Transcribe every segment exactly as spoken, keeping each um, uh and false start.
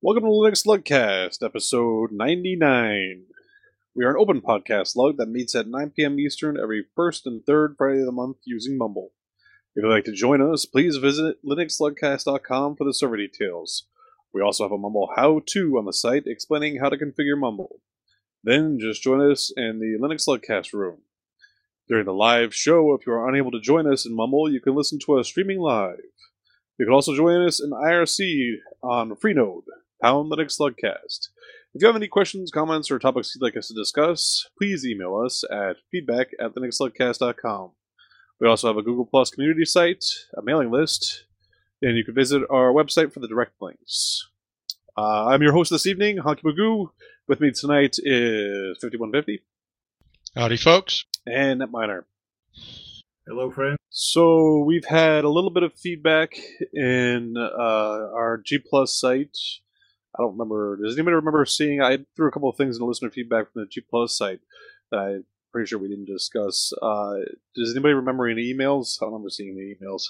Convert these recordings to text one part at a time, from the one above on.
Welcome to Linux Slugcast, episode ninety-nine. We are an open podcast slug that meets at nine p.m. Eastern every first and third Friday of the month using Mumble. If you'd like to join us, please visit linux slugcast dot com for the server details. We also have a Mumble how-to on the site explaining how to configure Mumble. Then just join us in the Linux Slugcast room. During the live show, if you are unable to join us in Mumble, you can listen to us streaming live. You can also join us in I R C on Freenode, pound Linux Slugcast. If you have any questions, comments, or topics you'd like us to discuss, please email us at feedback at linux slugcast dot com. We also have a Google Plus community site, a mailing list, and you can visit our website for the direct links. Uh, I'm your host this evening, Honky Magoo. With me tonight is fifty-one fifty. Howdy, folks. And Net Miner. Hello, friend. So we've had a little bit of feedback in uh, our G Plus site. I don't remember. Does anybody remember seeing? I threw a couple of things in the listener feedback from the G Plus site that I'm pretty sure we didn't discuss. Uh, does anybody remember any emails? I don't remember seeing any emails.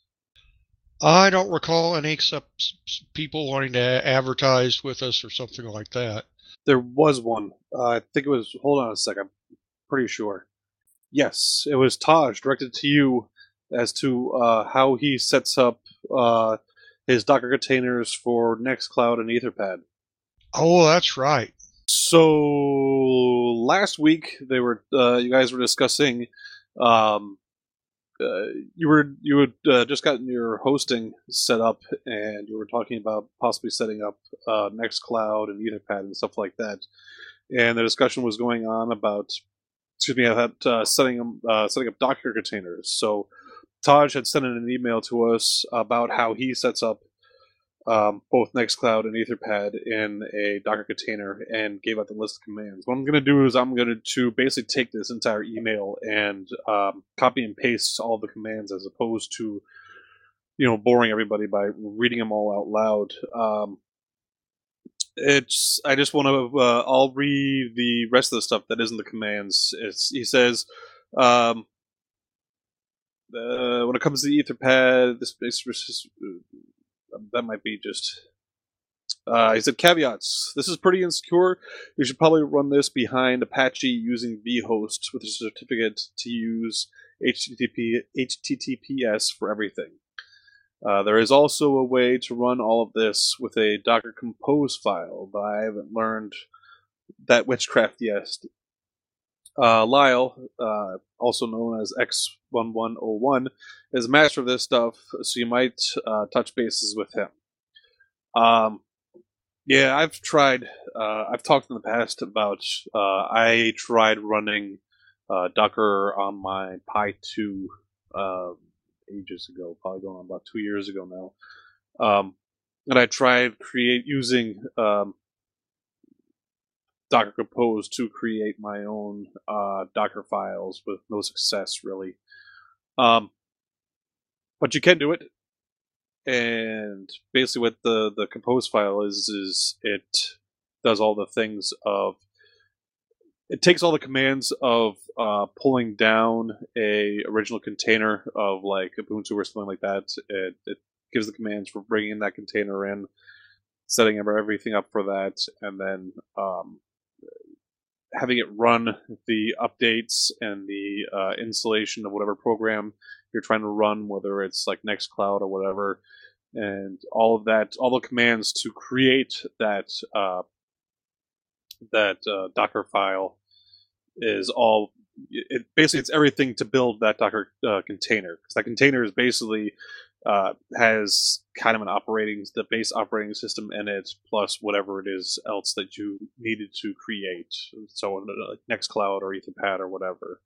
I don't recall any except people wanting to advertise with us or something like that. There was one. Uh, I think it was. Hold on a second. I'm pretty sure. Yes, it was Taj directed to you as to uh, how he sets up uh, his Docker containers for Nextcloud and Etherpad. Oh, that's right. So last week they were uh, you guys were discussing um, uh, you were you had uh, just gotten your hosting set up and you were talking about possibly setting up uh, Nextcloud and Etherpad and stuff like that. And the discussion was going on about excuse me about uh, setting uh, setting up Docker containers. So Taj had sent in an email to us about how he sets up um, both Nextcloud and Etherpad in a Docker container and gave out the list of commands. What I'm going to do is I'm going to basically take this entire email and um, copy and paste all the commands as opposed to, you know, boring everybody by reading them all out loud. Um, it's I just want to uh, I'll read the rest of the stuff that isn't the commands. It's he says. Um, Uh, when it comes to the Etherpad, this, this, this uh, that might be just. Uh, he said caveats. This is pretty insecure. You should probably run this behind Apache using vhost with a certificate to use H T T P H T T P S for everything. Uh, there is also a way to run all of this with a Docker Compose file, but I haven't learned that witchcraft yet. Uh, Lyle, uh, also known as X one one zero one, is a master of this stuff, so you might uh, touch bases with him. Um, yeah, I've tried. Uh, I've talked in the past about. Uh, I tried running uh, Docker on my Pi two uh, ages ago, probably going on about two years ago now, um, and I tried create using. Um, Docker Compose to create my own uh, Docker files with no success, really. Um, but you can do it, and basically, what the, the Compose file is is it does all the things of it takes all the commands of uh, pulling down a original container of like Ubuntu or something like that. It, it gives the commands for bringing that container in, setting everything up for that, and then um, having it run the updates and the uh, installation of whatever program you're trying to run, whether it's like Nextcloud or whatever, and all of that, all the commands to create that uh, that uh, Docker file is all. It basically it's everything to build that Docker uh, container, because that container is basically uh, has kind of an operating, the base operating system in it, plus whatever it is else that you needed to create. So like Nextcloud or Etherpad or whatever.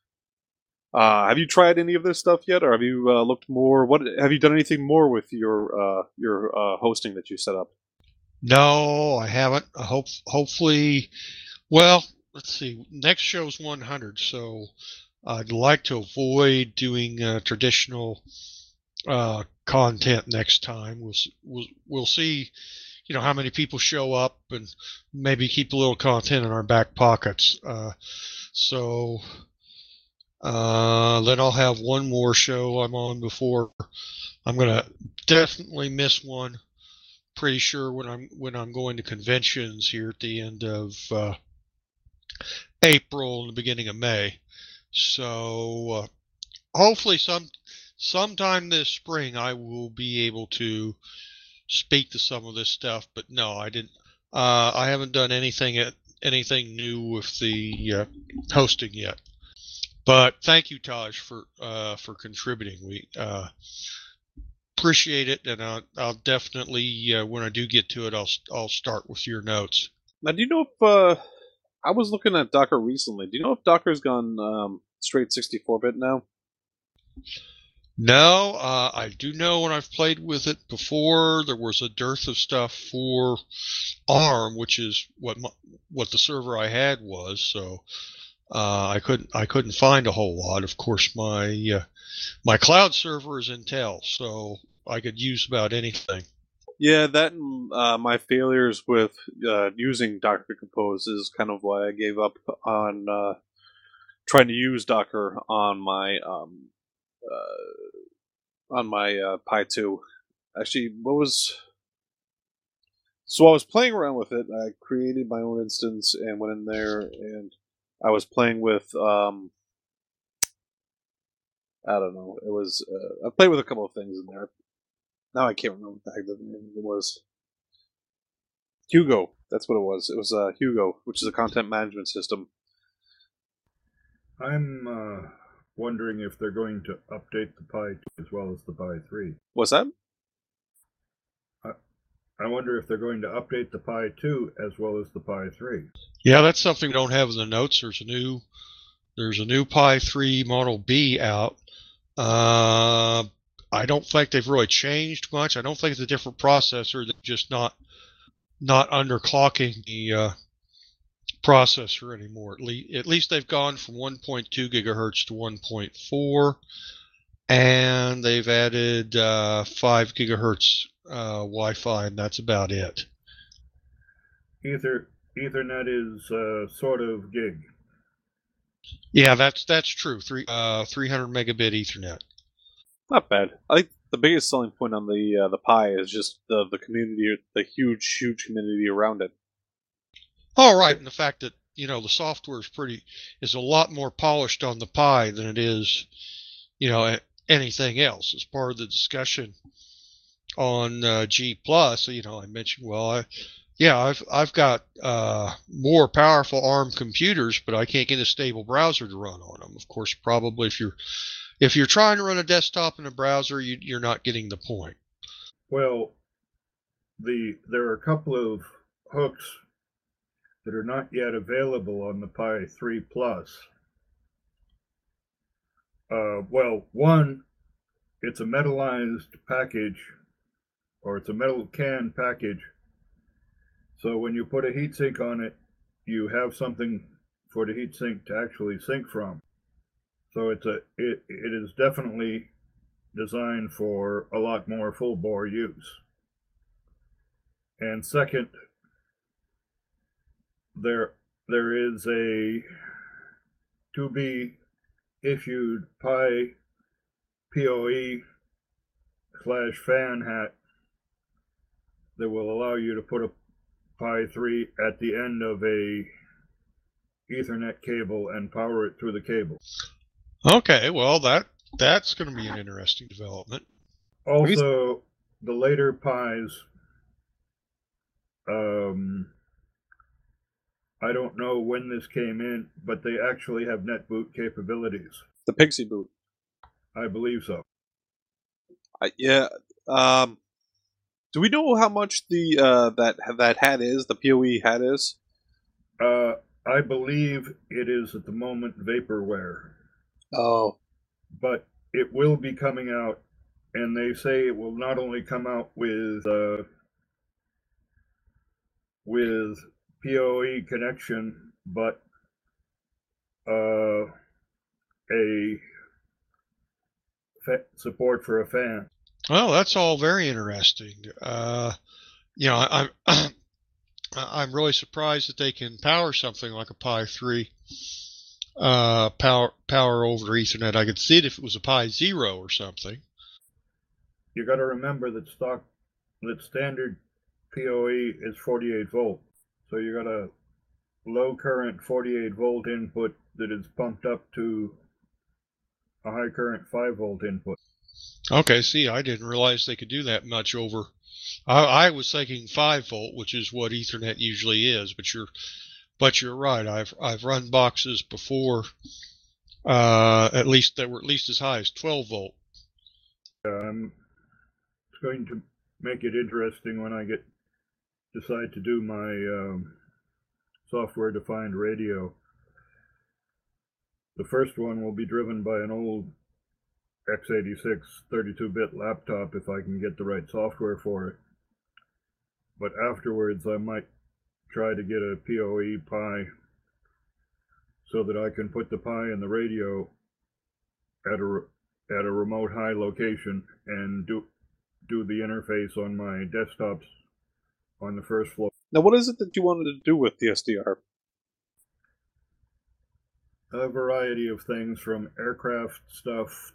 Uh, have you tried any of this stuff yet, or have you uh, looked more? What have you done anything more with your uh, your uh, hosting that you set up? No, I haven't. I hope, hopefully, well, let's see. Next show's one hundred, so I'd like to avoid doing uh, traditional uh, content next time. We'll, we'll we'll see, you know, how many people show up, and maybe keep a little content in our back pockets. Uh, so uh, then I'll have one more show I'm on before. I'm gonna definitely miss one pretty sure when I'm when I'm going to conventions here at the end of uh, April and the beginning of May. So uh, hopefully some sometime this spring I will be able to speak to some of this stuff. But no, I didn't. Uh, I haven't done anything at anything new with the uh, hosting yet. But thank you, Taj, for uh, for contributing. We uh, appreciate it, and I'll, I'll definitely uh, when I do get to it, I'll I'll start with your notes. Now, do you know if uh, I was looking at Docker recently? Do you know if Docker's gone um, straight sixty-four bit now? No, uh, I do know when I've played with it before, there was a dearth of stuff for ARM, which is what my, what the server I had was. So uh, I couldn't I couldn't find a whole lot. Of course, my uh, my cloud server is Intel, so I could use about anything. Yeah, that and uh, my failures with uh, using Docker Compose is kind of why I gave up on uh, trying to use Docker on my um, uh, on my uh, Pi two. Actually, what was so I was playing around with it. I created my own instance and went in there, and I was playing with um, I don't know. It was uh, I played with a couple of things in there. Now I can't remember what the heck the name it was. Hugo. That's what it was. It was uh, Hugo, which is a content management system. I'm uh, wondering if they're going to update the Pi two as well as the Pi three. What's that? I, I wonder if they're going to update the Pi two as well as the Pi three. Yeah, that's something we don't have in the notes. There's a new there's a new Pi three Model B out. Uh, I don't think they've really changed much. I don't think it's a different processor. They're just not not underclocking the uh, processor anymore. At least, at least they've gone from one point two gigahertz to one point four, and they've added uh, five gigahertz uh, Wi-Fi, and that's about it. Ether Ethernet is uh, sort of gig. Yeah, that's that's true. Three uh, three hundred megabit Ethernet. Not bad. I think the biggest selling point on the uh, the Pi is just the the community, the huge, huge community around it. All right, and the fact that you know the software is pretty is a lot more polished on the Pi than it is, you know, anything else. As part of the discussion on uh, G Plus, you know, I mentioned, well, I, yeah, I've I've got uh, more powerful ARM computers, but I can't get a stable browser to run on them. Of course, probably if you're if you're trying to run a desktop in a browser, you, you're not getting the point. Well, the there are a couple of hooks that are not yet available on the Pi three Plus. Uh, well, one, it's a metallized package, or it's a metal can package. So when you put a heatsink on it, you have something for the heatsink to actually sync from. So it's a it, it is definitely designed for a lot more full bore use. And second, there there is a to be issued Pi P O E slash fan hat that will allow you to put a Pi three at the end of a Ethernet cable and power it through the cable. Okay, well that that's going to be an interesting development. Also, the later Pis, um, I don't know when this came in, but they actually have NetBoot capabilities. The Pixie Boot. I believe so. Uh, yeah. Um, do we know how much the uh, that that hat is? The P O E hat is? Uh, I believe it is at the moment vaporware. Oh. But it will be coming out, and they say it will not only come out with uh, with P O E connection, but uh, a fa- support for a fan. Well, that's all very interesting. Uh, you know, I, I'm I'm really surprised that they can power something like a Pi three. Uh, power power over Ethernet. I could see it if it was a Pi Zero or something. You got to remember that stock, that standard P O E is forty-eight volt. So you got a low current forty-eight volt input that is pumped up to a high current five volt input. Okay, see, I didn't realize they could do that much over. I, I was thinking five volt, which is what Ethernet usually is, but you're, but you're right. I've I've run boxes before, uh, at least that were at least as high as twelve volt. Um, it's going to make it interesting when I get decide to do my um, software-defined radio. The first one will be driven by an old x eighty-six thirty-two bit laptop if I can get the right software for it. But afterwards, I might try to get a P O E Pi so that I can put the Pi in the radio at a at a remote high location and do do the interface on my desktops on the first floor. Now, what is it that you wanted to do with the S D R? A variety of things, from aircraft stuff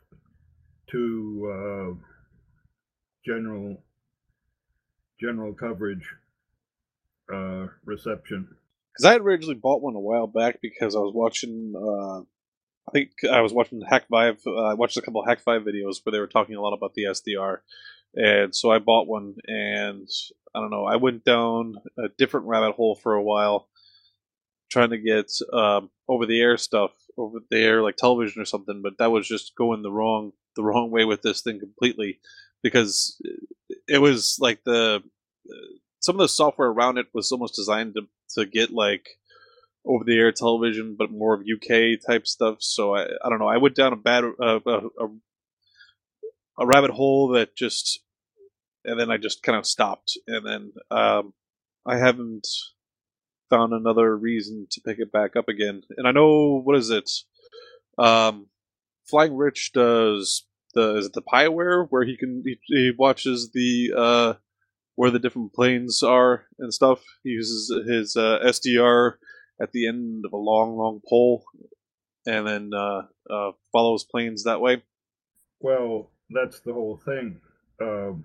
to uh, general general coverage uh, reception. Because I had originally bought one a while back because I was watching, uh, I think I was watching Hack five, uh, I watched a couple of Hack five videos where they were talking a lot about the S D R. And so I bought one, and I don't know, I went down a different rabbit hole for a while, trying to get um, over-the-air stuff, over-the-air like television or something, but that was just going the wrong the wrong way with this thing completely, because it was like the some of the software around it was almost designed to to get like over-the-air television, but more of U K type stuff. So I I don't know, I went down a bad uh, a, a a rabbit hole that just, and then I just kind of stopped, and then um, I haven't found another reason to pick it back up again. And I know, what is it? Um, Flying Rich does the is it the Piware where he can he, he watches the uh, where the different planes are and stuff. He uses his uh, S D R at the end of a long, long pole, and then uh, uh, follows planes that way. Well, that's the whole thing. Um,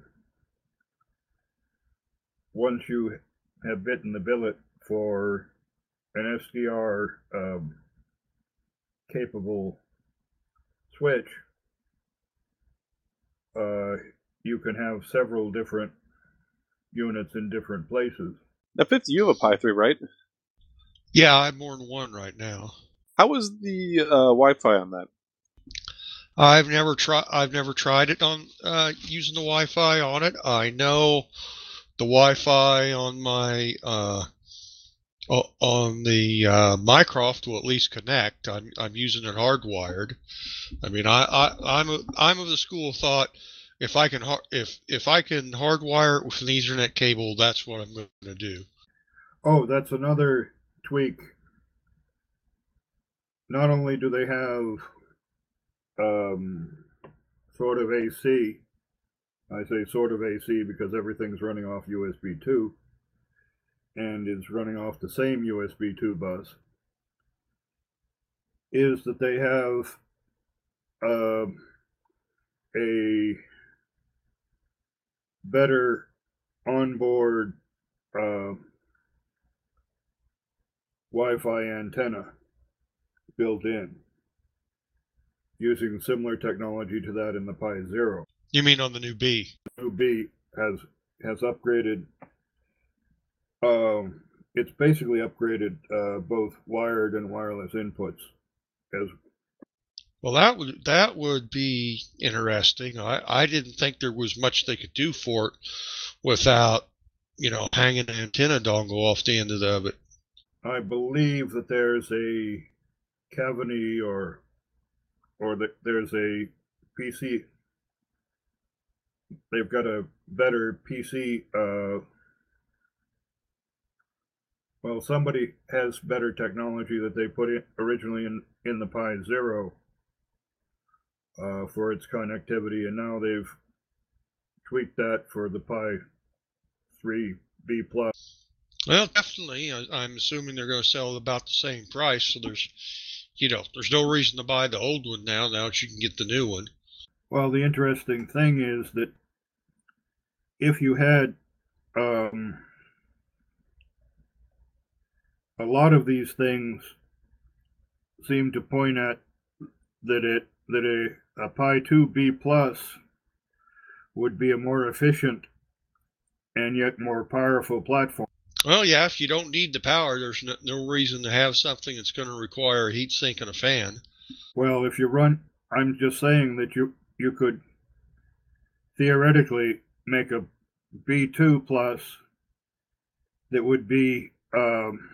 once you have bitten the billet for an S D R um, capable switch, uh, you can have several different units in different places. Now, fifty, you have a Pi three, right? Yeah, I have more than one right now. How is the uh, Wi-Fi on that? I've never tried. I've never tried it on uh, using the Wi-Fi on it. I know the Wi-Fi on my uh, on the uh, Mycroft will at least connect. I'm I'm using it hardwired. I mean, I, I I'm a, I'm of the school of thought, if I can if if I can hardwire it with an Ethernet cable, that's what I'm going to do. Oh, that's another tweak. Not only do they have um, sort of A C, I say sort of A C because everything's running off U S B two and is running off the same U S B two bus, is that they have uh, a better onboard uh, Wi-Fi antenna built in, using similar technology to that in the Pi Zero. You mean on the new B? The new B has has upgraded. Um, it's basically upgraded uh, both wired and wireless inputs. As well, that would that would be interesting. I I didn't think there was much they could do for it without, you know, hanging an antenna dongle off the end of it. I believe that there's a Cavani or or that there's a P C. They've got a better P C. Uh, well, somebody has better technology that they put in originally in, in the Pi Zero uh, for its connectivity, and now they've tweaked that for the Pi three B plus. Well, definitely. I, I'm assuming they're going to sell at about the same price, so there's, you know, there's no reason to buy the old one now. Now that you can get the new one. Well, the interesting thing is that if you had um, a lot of these things seem to point at that it that a, a Pi two B plus would be a more efficient and yet more powerful platform. Well, yeah, if you don't need the power, there's no, no reason to have something that's going to require a heat sink and a fan. Well, if you run, I'm just saying that you you could theoretically make a B two plus that would be um,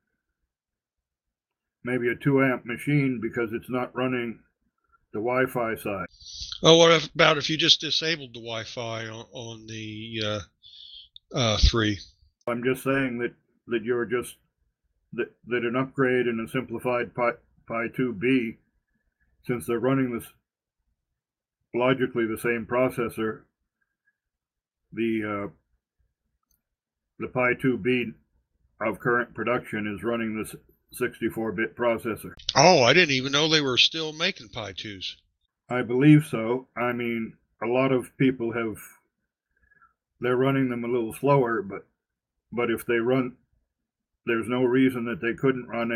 maybe a two amp machine because it's not running the Wi-Fi side. Oh, what about if you just disabled the Wi-Fi on, on the uh, uh, three? I'm just saying that, that you're just that that an upgrade and a simplified Pi, Pi two B, since they're running this logically the same processor, the uh, the Pi two B of current production is running this sixty-four bit processor. Oh, I didn't even know they were still making Pi twos. I believe so. I mean, a lot of people have, they're running them a little slower, but but if they run, there's no reason that they couldn't run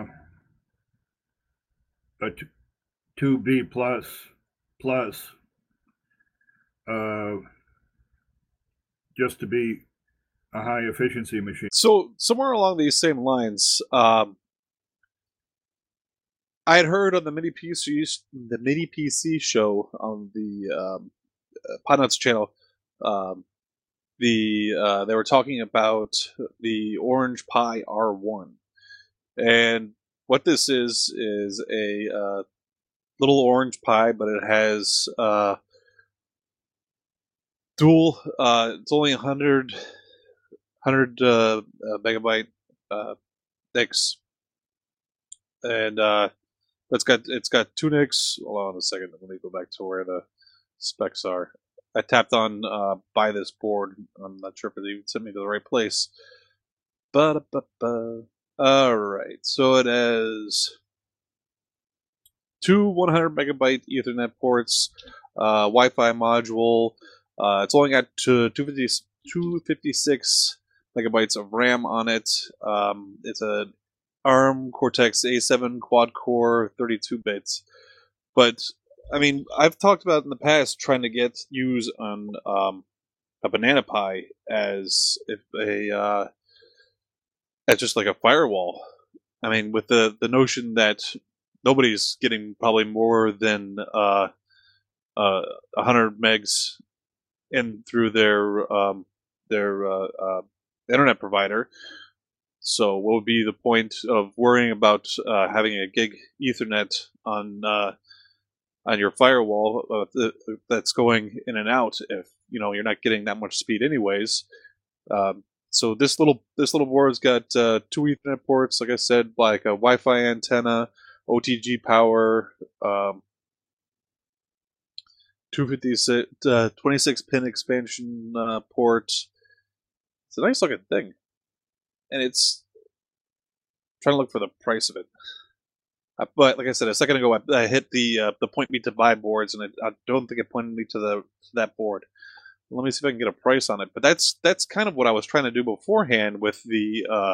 a uh, a two B plus plus uh, just to be a high efficiency machine. So somewhere along these same lines, um, I had heard on the mini P C the mini P C show on the um, Podnuts channel, um, the uh, they were talking about the Orange Pi R one, and what this is is a uh, little Orange Pi, but it has uh, dual. Uh, it's only one hundred, one hundred uh, uh, megabyte uh, N I Cs, and uh, it's got it's got two N I Cs. Hold on a second. Let me go back to where the specs are. I tapped on uh, buy this board. I'm not sure if it even sent me to the right place. Ba-da-ba-ba. All right, so it has two one hundred megabyte Ethernet ports, uh, Wi-Fi module. Uh, it's only got two fifty-six megabytes of RAM on it. Um, it's a ARM Cortex A seven quad core, thirty-two bits. But I mean, I've talked about in the past trying to get use on um, a Banana Pi as if a uh, as just like a firewall. I mean, with the the notion that nobody's getting probably more than uh, uh, one hundred megs in through their um, their uh, uh, internet provider. So, what would be the point of worrying about uh, having a gig Ethernet on uh, on your firewall uh, th- that's going in and out if you know you're not getting that much speed anyways? Um, so this little this little board's got uh, two Ethernet ports, like I said, like a Wi-Fi antenna, O T G power, um, two fifty-six, uh, twenty-six pin expansion uh, port. It's a nice looking thing, and it's I'm trying to look for the price of it. But like I said a second ago, I, I hit the uh, the point me to buy boards, and it, I don't think it pointed me to the to that board. Let me see if I can get a price on it. But that's that's kind of what I was trying to do beforehand with the uh,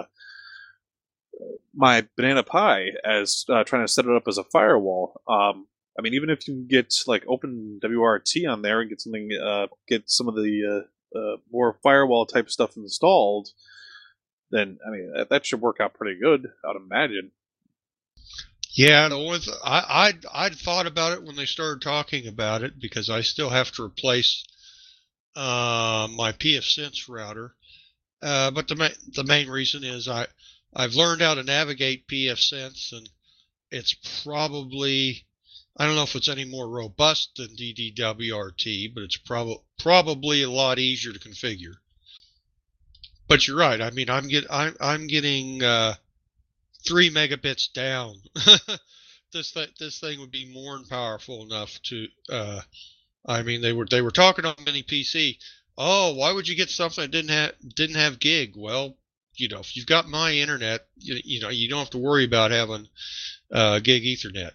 my Banana Pi, as uh, trying to set it up as a firewall. Um, I mean, even if you can get like Open W R T on there and get something, uh, get some of the uh, uh, more firewall type stuff installed, then I mean that, that should work out pretty good, I'd imagine. Yeah, the only th- I I'd, I'd thought about it when they started talking about it because I still have to replace uh, my pfSense router. Uh, but the ma- the main reason is I I've learned how to navigate pfSense, and it's probably I don't know if it's any more robust than D D W R T, but it's probably probably a lot easier to configure. But you're right. I mean, I'm get I'm I'm getting uh, three megabits down. this th- this thing would be more than powerful enough to. Uh, I mean, they were they were talking on mini P C. Oh, why would you get something that didn't have didn't have gig? Well, you know, if you've got my internet, you, you know, you don't have to worry about having uh, gig Ethernet.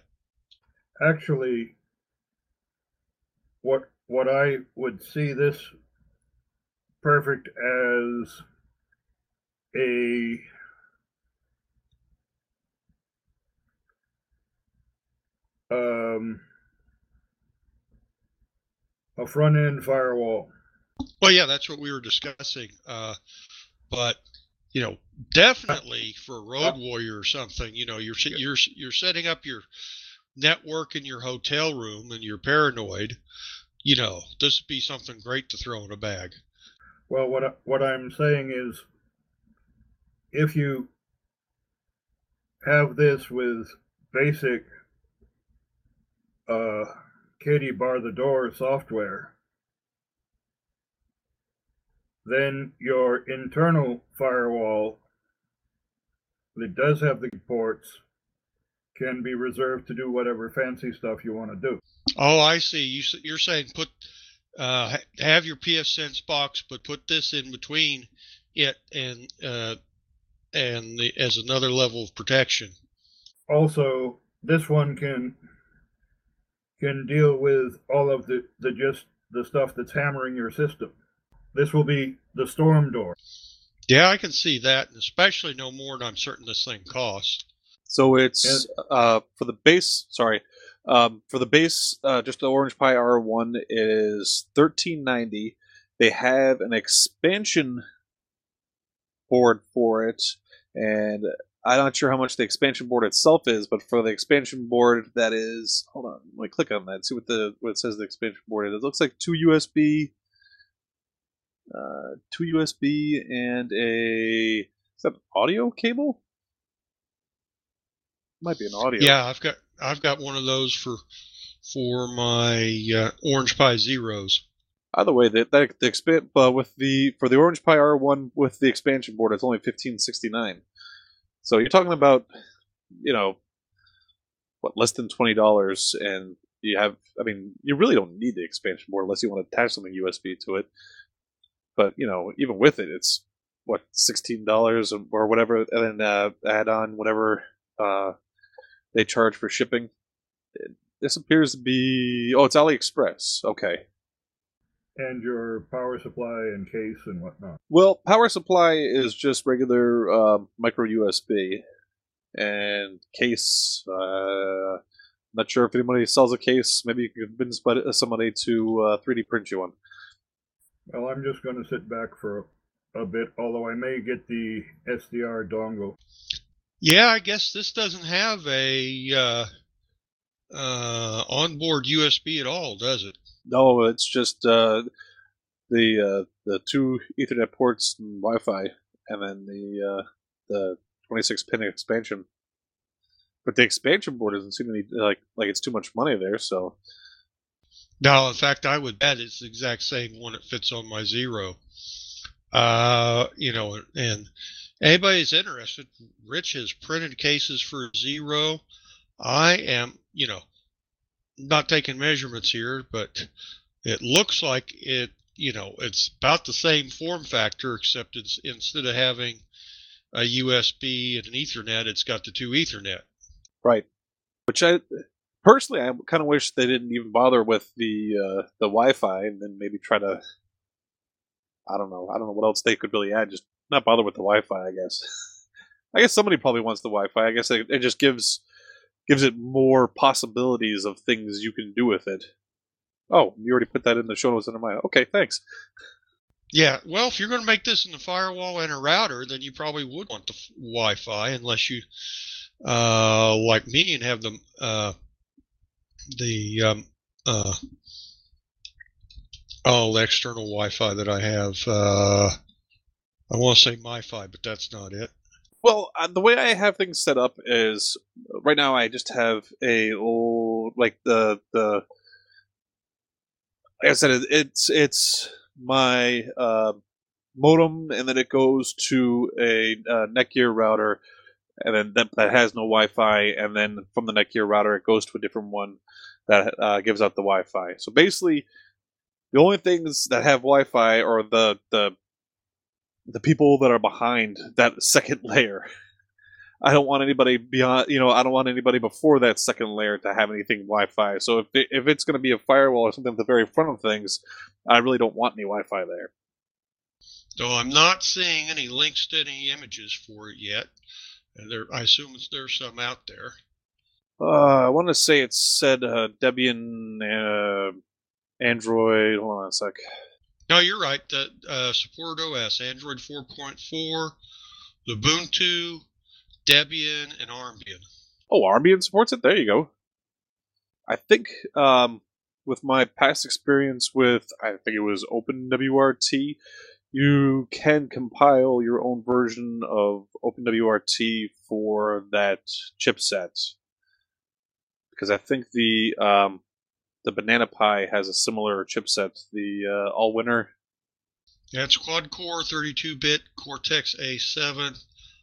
Actually, what what I would see this perfect as a um, a front end firewall. Well, yeah, that's what we were discussing. Uh, but you know, definitely for a road warrior or something, you know, you're you're you're setting up your network in your hotel room and you're paranoid. You know, this would be something great to throw in a bag. Well, what I, what I'm saying is, if you have this with basic uh, Katie bar the door software, then your internal firewall that does have the ports can be reserved to do whatever fancy stuff you want to do. Oh, I see. You, you're saying put uh, have your pfSense box, but put this in between it and uh, and the, as another level of protection. Also, this one can can deal with all of the, the just the stuff that's hammering your system. This will be the storm door. Yeah, I can see that, and especially no more than I'm certain this thing costs. So it's uh, for the base. Sorry, um, for the base, uh, just the Orange Pi R one is thirteen ninety. They have an expansion board for it, and I'm not sure how much the expansion board itself is, but for the expansion board, that is. Hold on, let me click on that. See what the what it says the expansion board is. It looks like two U S B, uh, two U S B, and a is that an audio cable? Might be an audio. Yeah, I've got I've got one of those for for my uh, Orange Pi Zeros. Either way, that that the expand uh, with the for the Orange Pi R one with the expansion board, it's only fifteen sixty nine. So you're talking about, you know, what, less than twenty dollars, and you have. I mean, you really don't need the expansion board unless you want to attach something U S B to it. But you know, even with it, it's what sixteen dollars or whatever, and then uh, add on whatever. Uh, They charge for shipping. This appears to be... Oh, it's AliExpress. Okay. And your power supply and case and whatnot. Well, power supply is just regular uh, micro U S B. And case... Uh, not sure if anybody sells a case. Maybe you can convince somebody to uh, three D print you one. Well, I'm just going to sit back for a, a bit, although I may get the S D R dongle. Yeah, I guess this doesn't have a uh, uh, onboard U S B at all, does it? No, it's just uh, the uh, the two Ethernet ports and Wi-Fi, and then the uh, the twenty-six pin expansion. But the expansion board doesn't seem to be like like it's too much money there. So no, in fact, I would bet it's the exact same one that fits on my Zero. Uh, you know, and. Anybody's interested, Rich has printed cases for Zero. I am, you know, not taking measurements here, but it looks like it, you know, it's about the same form factor, except it's instead of having a U S B and an Ethernet, it's got the two Ethernet. Right. Which I personally, I kind of wish they didn't even bother with the uh, the Wi-Fi, and then maybe try to. I don't know. I don't know what else they could really add. Just not bother with the Wi-Fi, I guess. I guess somebody probably wants the Wi-Fi. I guess it, it just gives gives it more possibilities of things you can do with it. Oh, you already put that in the show notes under mine. Okay, thanks. Yeah, well, if you're going to make this in the firewall and a router, then you probably would want the Wi-Fi, unless you, uh, like me, and have the uh, the um, uh, oh, the external Wi-Fi that I have. Uh, I want to say MiFi, but that's not it. Well, uh, the way I have things set up is right now I just have a old, like the the. Like I said, it, it's it's my uh, modem, and then it goes to a uh, Netgear router, and then that, that has no Wi-Fi, and then from the Netgear router it goes to a different one that uh, gives out the Wi-Fi. So basically, the only things that have Wi-Fi are the the the people that are behind that second layer. I don't want anybody beyond, you know, I don't want anybody before that second layer to have anything Wi-Fi. So if it, if it's going to be a firewall or something at the very front of things, I really don't want any Wi-Fi there. Though I'm not seeing any links to any images for it yet. And there, I assume there's some out there. Uh, I want to say it said uh, Debian, uh, Android. Hold on a sec. No, you're right. The uh, support O S, Android four point four, Ubuntu, Debian, and Armbian. Oh, Armbian supports it? There you go. I think um, with my past experience with, I think it was OpenWRT, you can compile your own version of OpenWRT for that chipset. Because I think the um, the Banana Pi has a similar chipset, the uh, Allwinner. Yeah, it's quad-core, thirty-two bit Cortex A seven.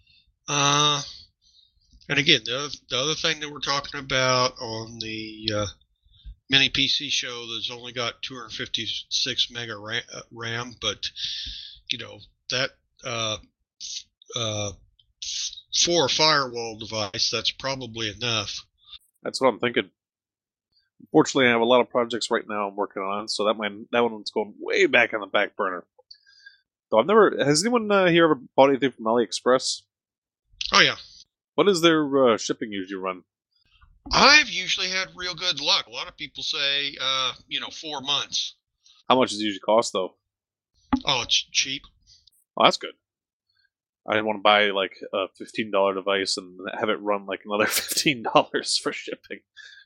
Uh, and again, the other, the other thing that we're talking about on the uh, mini P C show that's only got two hundred fifty-six mega RAM, but you know that uh, uh, for a firewall device, that's probably enough. That's what I'm thinking. Unfortunately, I have a lot of projects right now I'm working on, so that might, that one's going way back on the back burner. Though I've never. Has anyone uh, here ever bought anything from AliExpress? Oh yeah. What is their uh, shipping usually run? I've usually had real good luck. A lot of people say, uh, you know, four months. How much does it usually cost, though? Oh, it's cheap. Oh, that's good. I didn't want to buy like a fifteen dollar device and have it run like another fifteen dollars for shipping.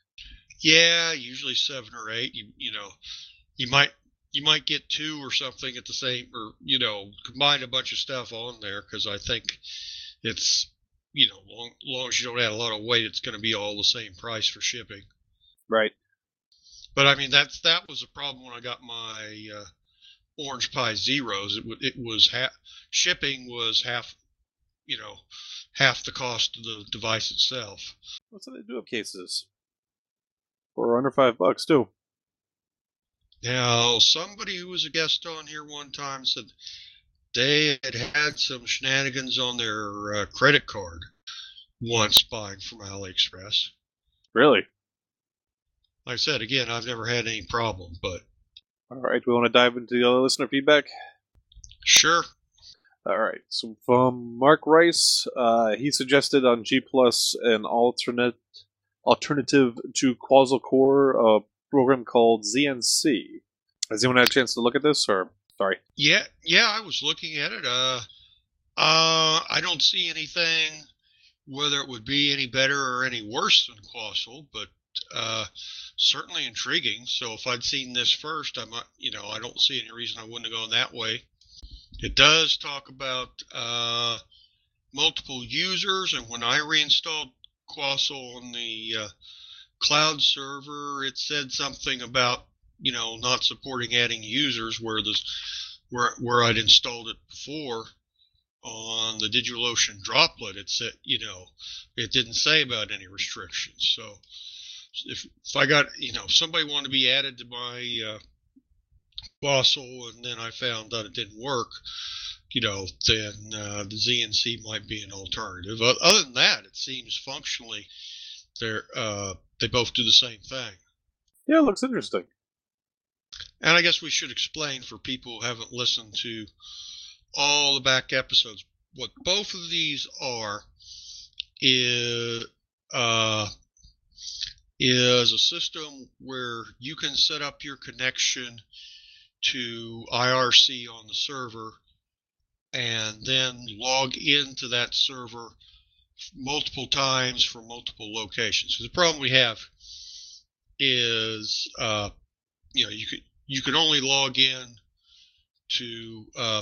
Yeah, usually seven or eight. You you know, you might you might get two or something at the same, or you know, combine a bunch of stuff on there because I think it's, you know, long, long as you don't add a lot of weight, it's going to be all the same price for shipping. Right. But I mean, that's that was a problem when I got my uh, Orange Pi Zeros. It, it was half, shipping was half, you know, half the cost of the device itself. What's they do of cases for under five bucks too? Now, somebody who was a guest on here one time said they had had some shenanigans on their uh, credit card once buying from AliExpress. Really? Like I said, again, I've never had any problem, but... All right, we want to dive into the other listener feedback? Sure. All right, so from Mark Rice, uh, he suggested on G Plus an alternate alternative to Quasar Core, a program called Z N C. Has anyone had a chance to look at this, or... Sorry. Yeah, yeah, I was looking at it. Uh, uh, I don't see anything, whether it would be any better or any worse than Quasar, but uh, certainly intriguing. So if I'd seen this first, I might, you know, I don't see any reason I wouldn't have gone that way. It does talk about uh, multiple users, and when I reinstalled Quasar on the uh, cloud server, it said something about, you know, not supporting adding users where this where where I'd installed it before on the DigitalOcean Droplet. It said, you know, it didn't say about any restrictions. So if if I got, you know, if somebody wanted to be added to my uh, Quasar and then I found that it didn't work, you know, then uh, the Z N C might be an alternative. Other than that, it seems functionally they're uh, they both do the same thing. Yeah, it looks interesting. And I guess we should explain for people who haven't listened to all the back episodes. What both of these are is uh, is a system where you can set up your connection to I R C on the server and then log into that server multiple times from multiple locations. So the problem we have is, uh, you know, you could you can only log in to uh,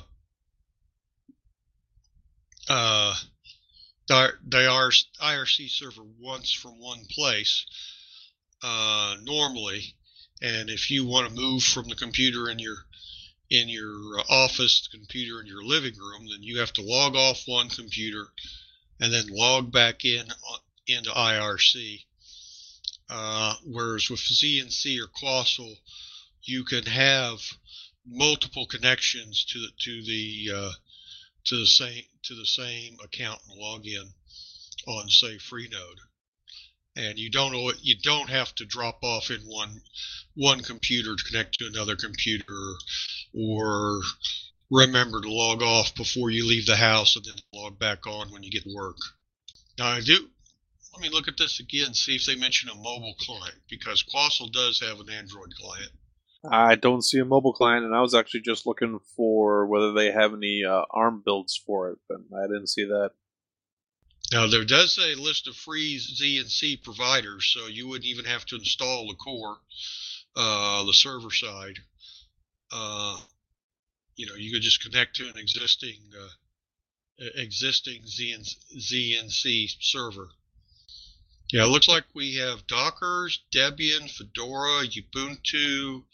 uh, the I R C server once from one place uh, normally, and if you want to move from the computer in your in your office, the computer in your living room, then you have to log off one computer and then log back in into I R C. Uh, whereas with Z N C or Quasar, you can have multiple connections to the to the uh, to the same to the same account and login on, say, Freenode, and you don't you don't have to drop off in one one computer to connect to another computer, or remember to log off before you leave the house and then log back on when you get to work. Now I do, let me look at this again, see if they mention a mobile client, because Quassel does have an Android client. I don't see a mobile client, and I was actually just looking for whether they have any uh, ARM builds for it, but I didn't see that. Now there does say a list of free Z N C providers, so you wouldn't even have to install the core, uh, the server side. Uh, you know, you could just connect to an existing uh, existing Z N C server. Yeah, it looks like we have Dockers, Debian, Fedora, Ubuntu,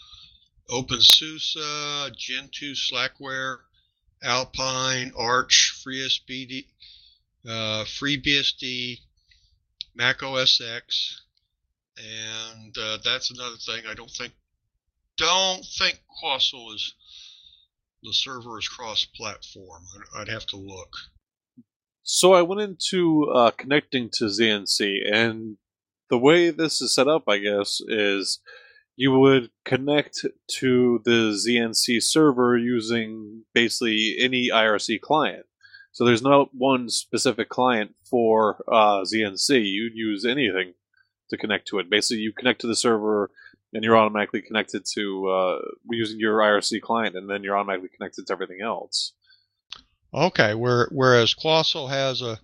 OpenSUSE, Gentoo, Slackware, Alpine, Arch, FreeBSD, uh, FreeBSD, Mac O S X, and uh, that's another thing. I don't think don't think Quassel is the server is cross-platform. I'd have to look. So I went into uh, connecting to Z N C, and the way this is set up, I guess, is you would connect to the Z N C server using basically any I R C client. So there's not one specific client for uh, Z N C. You'd use anything to connect to it. Basically, you connect to the server, and you're automatically connected to uh, using your I R C client, and then you're automatically connected to everything else. Okay, where, whereas Quassel has a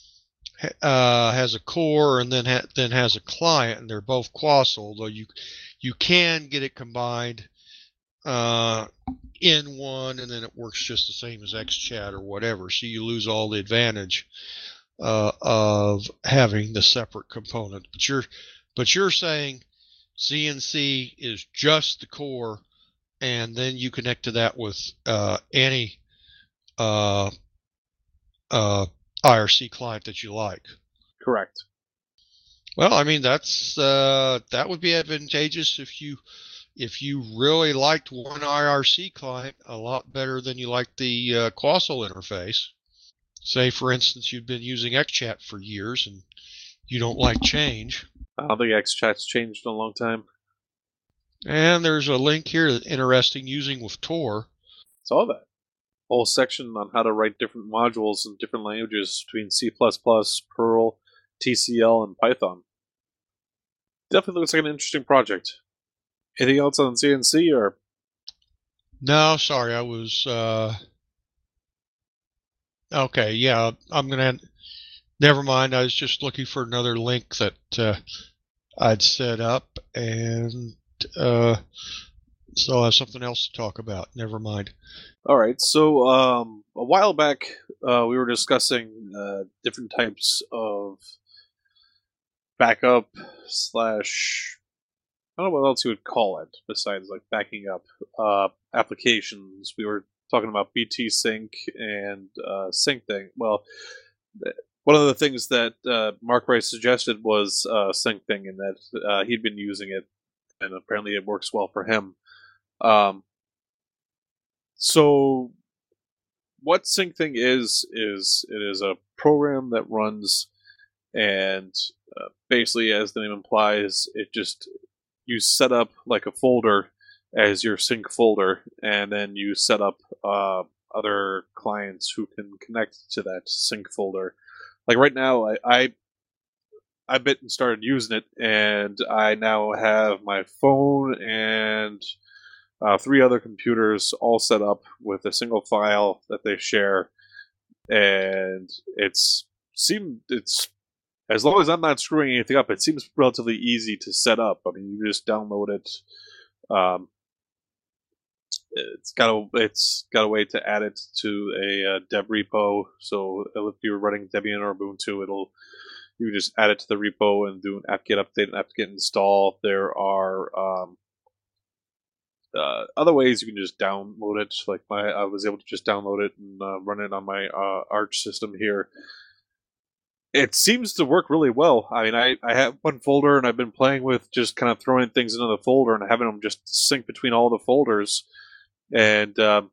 uh, has a core and then ha then has a client, and they're both Quassel, though you you can get it combined uh, in one, and then it works just the same as XChat or whatever. So you lose all the advantage uh, of having the separate component. But you're but you're saying Z N C is just the core, and then you connect to that with uh, any uh, uh, I R C client that you like. Correct. Well, I mean that's uh, that would be advantageous if you if you really liked one I R C client a lot better than you liked the uh, Quassel interface. Say, for instance, you've been using XChat for years and you don't like change. I don't think XChat's changed in a long time. And there's a link here that's interesting, using with Tor. Saw that. Whole section on how to write different modules in different languages between C plus plus, Perl, T C L, and Python. Definitely looks like an interesting project. Anything else on Z N C, or? No, sorry, I was... Uh... Okay, yeah, I'm going to... Never mind, I was just looking for another link that uh, I'd set up, and uh, so I have something else to talk about. Never mind. All right, so um, a while back, uh, we were discussing uh, different types of backup slash, I don't know what else you would call it besides like backing up uh, applications. We were talking about B T Sync and uh, SyncThing. Well, one of the things that uh, Mark Rice suggested was uh, SyncThing, and that uh, he'd been using it, and apparently it works well for him. Um, so, what SyncThing is is it is a program that runs, and uh, basically, as the name implies, it just you set up like a folder as your sync folder, and then you set up uh, other clients who can connect to that sync folder. Like right now, I, I I bit and started using it, and I now have my phone and uh, three other computers all set up with a single file that they share, and it's seemed it's as long as I'm not screwing anything up, it seems relatively easy to set up. I mean, you just download it. Um, it's got a it's got a way to add it to a uh, deb repo. So if you're running Debian or Ubuntu, it'll you can just add it to the repo and do an apt-get update and apt-get install. There are um, uh, other ways you can just download it. Like my, I was able to just download it and uh, run it on my uh, Arch system here. It seems to work really well. I mean, I, I have one folder, and I've been playing with just kind of throwing things into the folder and having them just sync between all the folders. And um,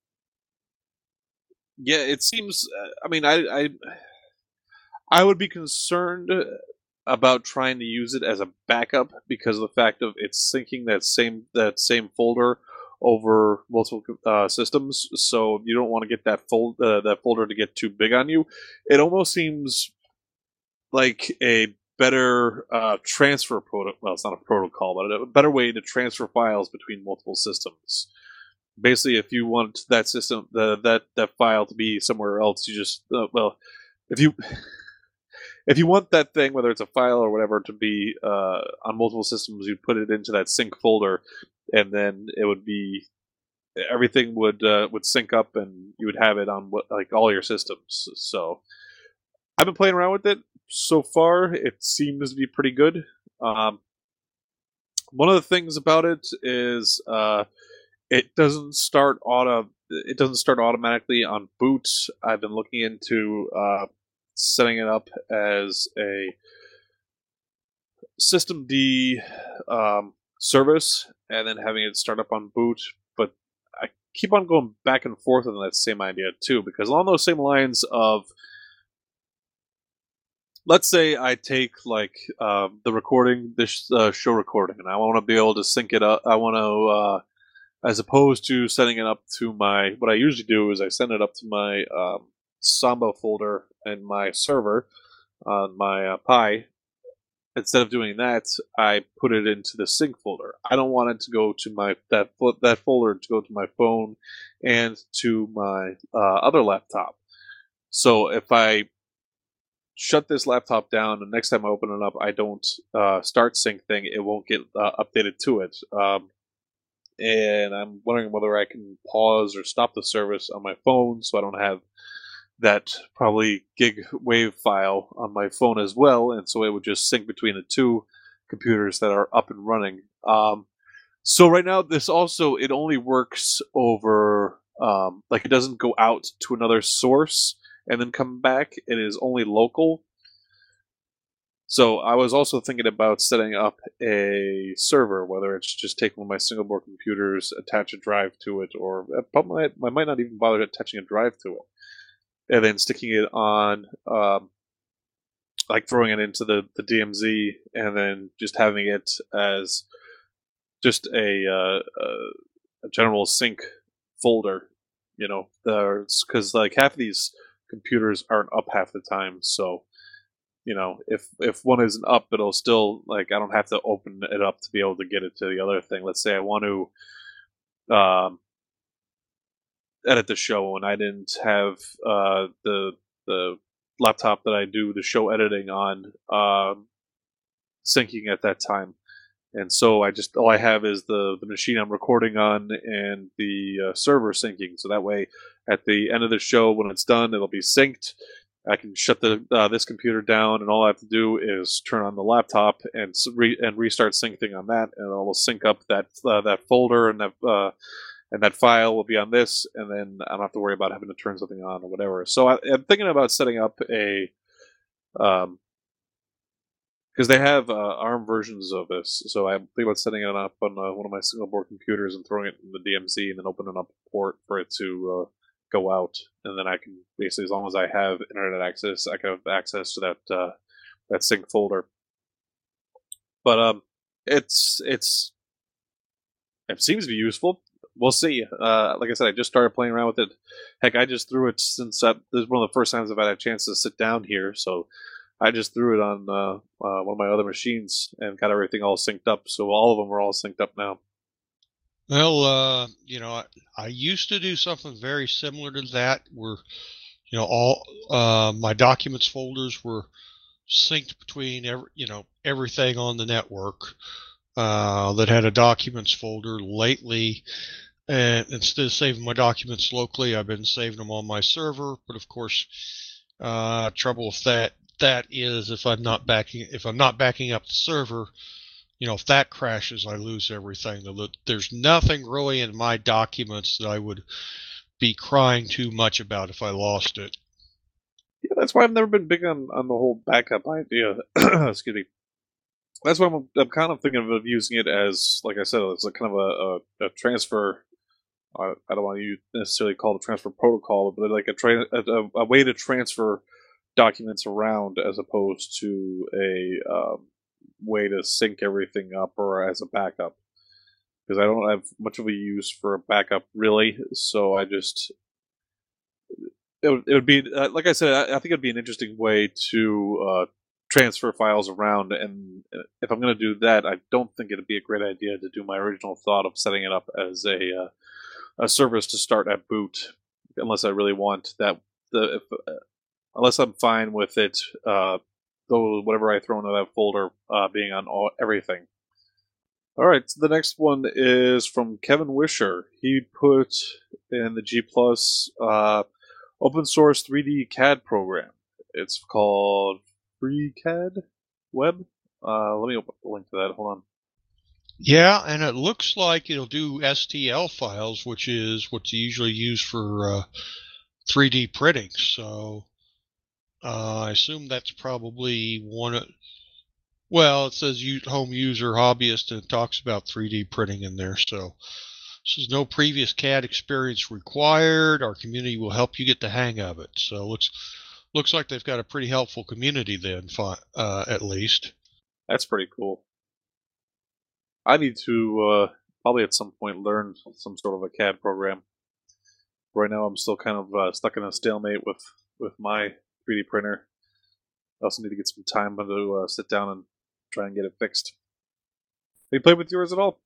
yeah, it seems. Uh, I mean, I, I I would be concerned about trying to use it as a backup because of the fact of it's syncing that same that same folder over multiple uh, systems, so you don't want to get that fold uh, that folder to get too big on you. It almost seems like a better uh, transfer protocol. Well, it's not a protocol, but a better way to transfer files between multiple systems. Basically, if you want that system, the, that that file to be somewhere else, you just uh, well, if you if you want that thing, whether it's a file or whatever, to be uh, on multiple systems, you put it into that sync folder, and then it would be everything would uh, would sync up, and you would have it on what, like all your systems. So I've been playing around with it. So far, it seems to be pretty good. Um, one of the things about it is uh, it doesn't start auto. It doesn't start automatically on boot. I've been looking into uh, setting it up as a system D um, service, and then having it start up on boot. But I keep on going back and forth on that same idea too, because along those same lines of, let's say I take like uh, the recording, this uh, show recording, and I want to be able to sync it up. I want to, uh, as opposed to sending it up to my, what I usually do is I send it up to my um, Samba folder in my server on my uh, Pi. Instead of doing that, I put it into the sync folder. I don't want it to go to my that that folder to go to my phone and to my uh, other laptop. So if I shut this laptop down, and next time I open it up, I don't uh, start sync thing, it won't get uh, updated to it. Um, and I'm wondering whether I can pause or stop the service on my phone, so I don't have that probably gig wave file on my phone as well, and so it would just sync between the two computers that are up and running. Um, so right now, this also, it only works over, um, like it doesn't go out to another source and then come back. It is only local. So I was also thinking about setting up a server, whether it's just taking one of my single board computers, attach a drive to it, or I might, I might not even bother attaching a drive to it, and then sticking it on, um, like throwing it into the, the D M Z, and then just having it as just a, uh, a general sync folder, you know, because like half of these computers aren't up half the time, so you know, if if one isn't up, it'll still, like, I don't have to open it up to be able to get it to the other thing. Let's say I want to um, edit the show, and I didn't have uh, the the laptop that I do the show editing on um, syncing at that time, and so I just all I have is the the machine I'm recording on and the uh, server syncing. So that way, at the end of the show, when it's done, it'll be synced. I can shut the uh, this computer down, and all I have to do is turn on the laptop and re- and restart syncing on that, and it will sync up that uh, that folder, and that uh, and that file will be on this, and then I don't have to worry about having to turn something on or whatever. So I, I'm thinking about setting up a, um, because they have uh, ARM versions of this, so I'm thinking about setting it up on uh, one of my single board computers and throwing it in the D M Z, and then opening up a port for it to uh, go out, and then I can basically, as long as I have internet access, I can have access to that uh, that sync folder. But um, it's it's it seems to be useful. We'll see. Uh, like I said, I just started playing around with it. Heck, I just threw it since I, this is one of the first times I've had a chance to sit down here, so I just threw it on uh, uh, one of my other machines and got everything all synced up. So all of them are all synced up now. Well, uh, you know, I, I used to do something very similar to that, where, you know, all uh, my documents folders were synced between every, you know, everything on the network uh, that had a documents folder. Lately, and instead of saving my documents locally, I've been saving them on my server. But of course, uh, trouble with that that is if I'm not backing if I'm not backing up the server. You know, if that crashes, I lose everything. There's nothing really in my documents that I would be crying too much about if I lost it. Yeah, that's why I've never been big on, on the whole backup idea. Excuse me. That's why I'm, I'm kind of thinking of using it as, like I said, it's a kind of a, a, a transfer. Uh, I don't want to necessarily call it a transfer protocol, but like a, tra- a, a way to transfer documents around as opposed to a um, way to sync everything up or as a backup. because I don't have much of a use for a backup really. So I just it would, it would be uh, like I said, I, I think it'd be an interesting way to uh, transfer files around. And if I'm going to do that, I don't think it'd be a great idea to do my original thought of setting it up as a uh, a service to start at boot, unless I really want that. The if, uh, unless I'm fine with it, uh, though whatever I throw into that folder uh, being on all everything. All right, so the next one is from Kevin Wisher. He put in the G Plus uh, open source three D C A D program. It's called FreeCAD Web. Uh, let me open the link to that. Hold on. Yeah, and it looks like it'll do S T L files, which is what's usually used for uh, three D printing. So uh, I assume that's probably one of. Well, it says home user hobbyist and it talks about three D printing in there. So this is no previous C A D experience required. Our community will help you get the hang of it. So it looks looks like they've got a pretty helpful community then, uh, at least. That's pretty cool. I need to uh, probably at some point learn some sort of a C A D program. Right now I'm still kind of uh, stuck in a stalemate with, with my three D printer. I also need to get some time to uh, sit down and try and get it fixed. Have you played with yours at all?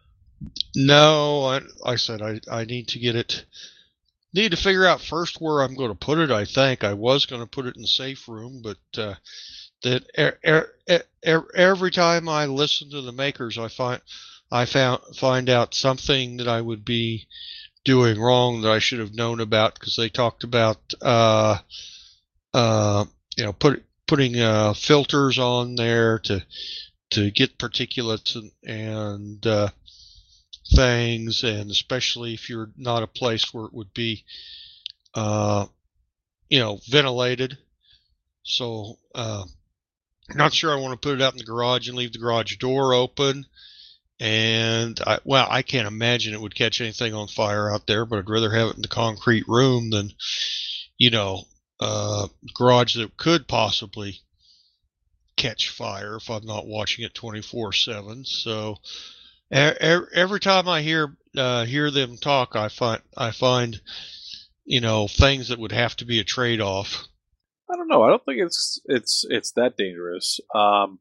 No, I, I said I, I need to get it. Need to figure out first where I'm going to put it. I think I was going to put it in the safe room, but uh, that er, er, er, every time I listen to the makers, I find I found find out something that I would be doing wrong that I should have known about, because they talked about uh, uh, you know put, putting uh, filters on there to to get particulates and, and uh, things, and especially if you're not a place where it would be uh, you know ventilated. So uh, not sure I want to put it out in the garage and leave the garage door open. And I, well, I can't imagine it would catch anything on fire out there, but I'd rather have it in the concrete room than, you know, uh, garage that could possibly catch fire if I'm not watching it twenty-four seven. So er, every time I hear uh, hear them talk, I find I find, you know, things that would have to be a trade-off. I don't know. I don't think it's it's it's that dangerous. Um,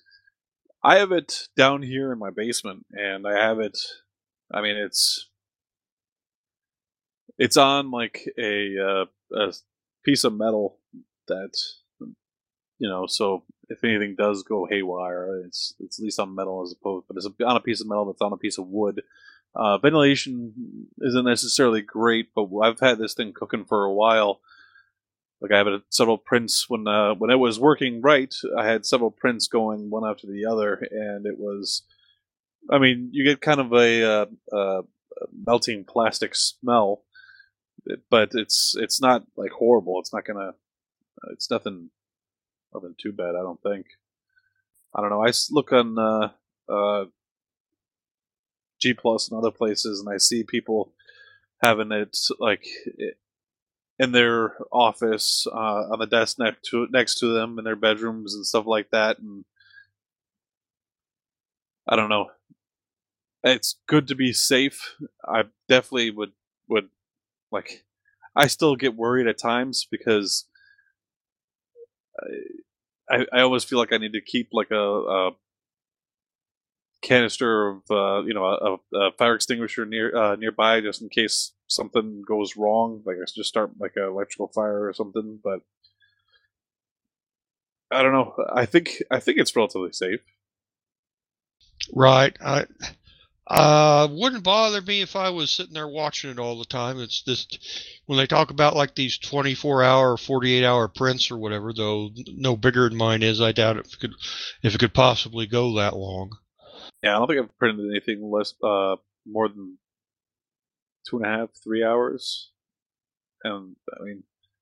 I have it down here in my basement, and I have it. I mean, it's it's on like a uh, a piece of metal that, you know. So if anything does go haywire, it's it's at least on metal as opposed, but it's on a piece of metal that's on a piece of wood. Uh, ventilation isn't necessarily great, but I've had this thing cooking for a while. Like I have several prints when uh, when it was working right. I had several prints going one after the other, and it was. I mean, you get kind of a, uh, uh, melting plastic smell, but it's it's not like horrible. It's not gonna. It's nothing, nothing too bad. I don't think. I don't know. I look on uh, uh, G Plus and other places, and I see people having it like. It, in their office, uh, on the desk next to next to them, in their bedrooms and stuff like that, and I don't know. It's good to be safe. I definitely would would like. I still get worried at times because I I, I always feel like I need to keep like a, a canister of uh, you know a, a fire extinguisher near uh, nearby just in case something goes wrong, like I just start like an electrical fire or something. But I don't know. I think I think it's relatively safe. Right. I uh wouldn't bother me if I was sitting there watching it all the time. It's just when they talk about like these twenty-four hour, forty-eight hour prints or whatever, though no bigger than mine is, I doubt if it could if it could possibly go that long. Yeah, I don't think I've printed anything less uh more than two and a half, three hours. And I mean,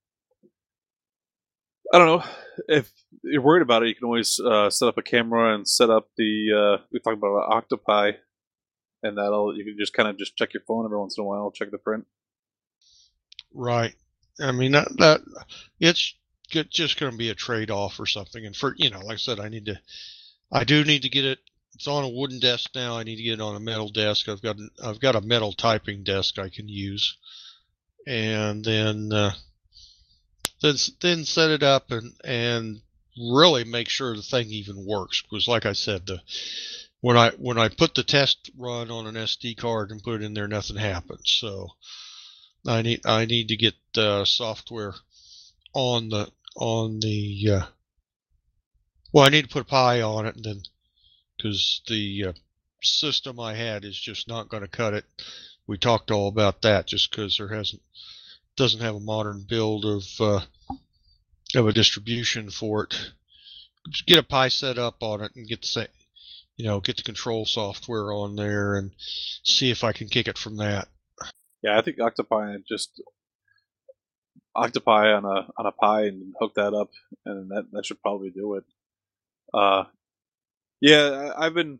I don't know. If you're worried about it, you can always uh, set up a camera and set up the. Uh, we talked about Octopi, and that'll you can just kind of just check your phone every once in a while, check the print. Right. I mean that that it's just going to be a trade off or something. And for you know, like I said, I need to, I do need to get it it's on a wooden desk now. I need to get it on a metal desk. I've got I've got a metal typing desk I can use, and then uh, then then set it up and and really make sure the thing even works. Because like I said, the when I when I put the test run on an S D card and put it in there, nothing happens. So I need I need to get uh, software on the on the uh, well, I need to put a Pi on it, and then because the uh, system I had is just not going to cut it. We talked all about that just because there hasn't doesn't have a modern build of uh, of a distribution for it. Just get a Pi set up on it and get the you know get the control software on there and see if I can kick it from that. Yeah, I think Octopi just Octopi on a on a Pi and hook that up, and that that should probably do it. Uh, yeah, I, I've been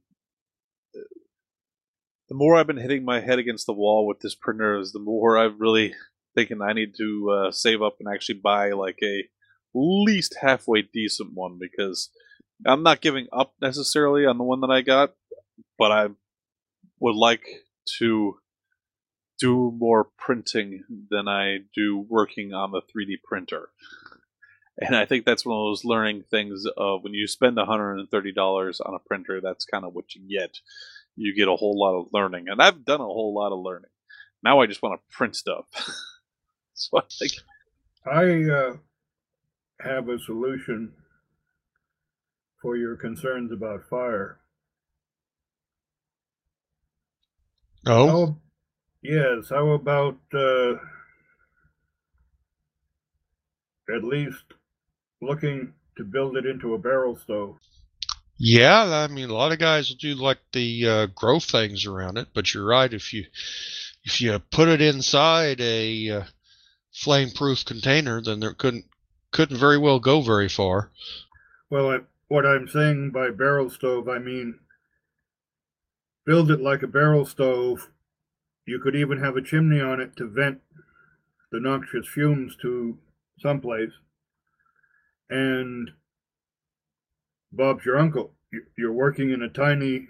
the more I've been hitting my head against the wall with this printer, is the more I've really thinking I need to uh, save up and actually buy like a least halfway decent one, because I'm not giving up necessarily on the one that I got, but I would like to do more printing than I do working on the three D printer. And I think that's one of those learning things of when you spend one hundred thirty dollars on a printer, that's kind of what you get. You get a whole lot of learning. And I've done a whole lot of learning. Now I just want to print stuff. So I think I uh, have a solution for your concerns about fire. Oh? How, yes, how about uh, at least looking to build it into a barrel stove? Yeah, I mean, a lot of guys will do like the uh, grow things around it, but you're right. If you if you put it inside a uh, flame-proof container, then there couldn't couldn't very well go very far. Well, I, what I'm saying by barrel stove, I mean build it like a barrel stove. You could even have a chimney on it to vent the noxious fumes to someplace. And Bob's your uncle. You're working in a tiny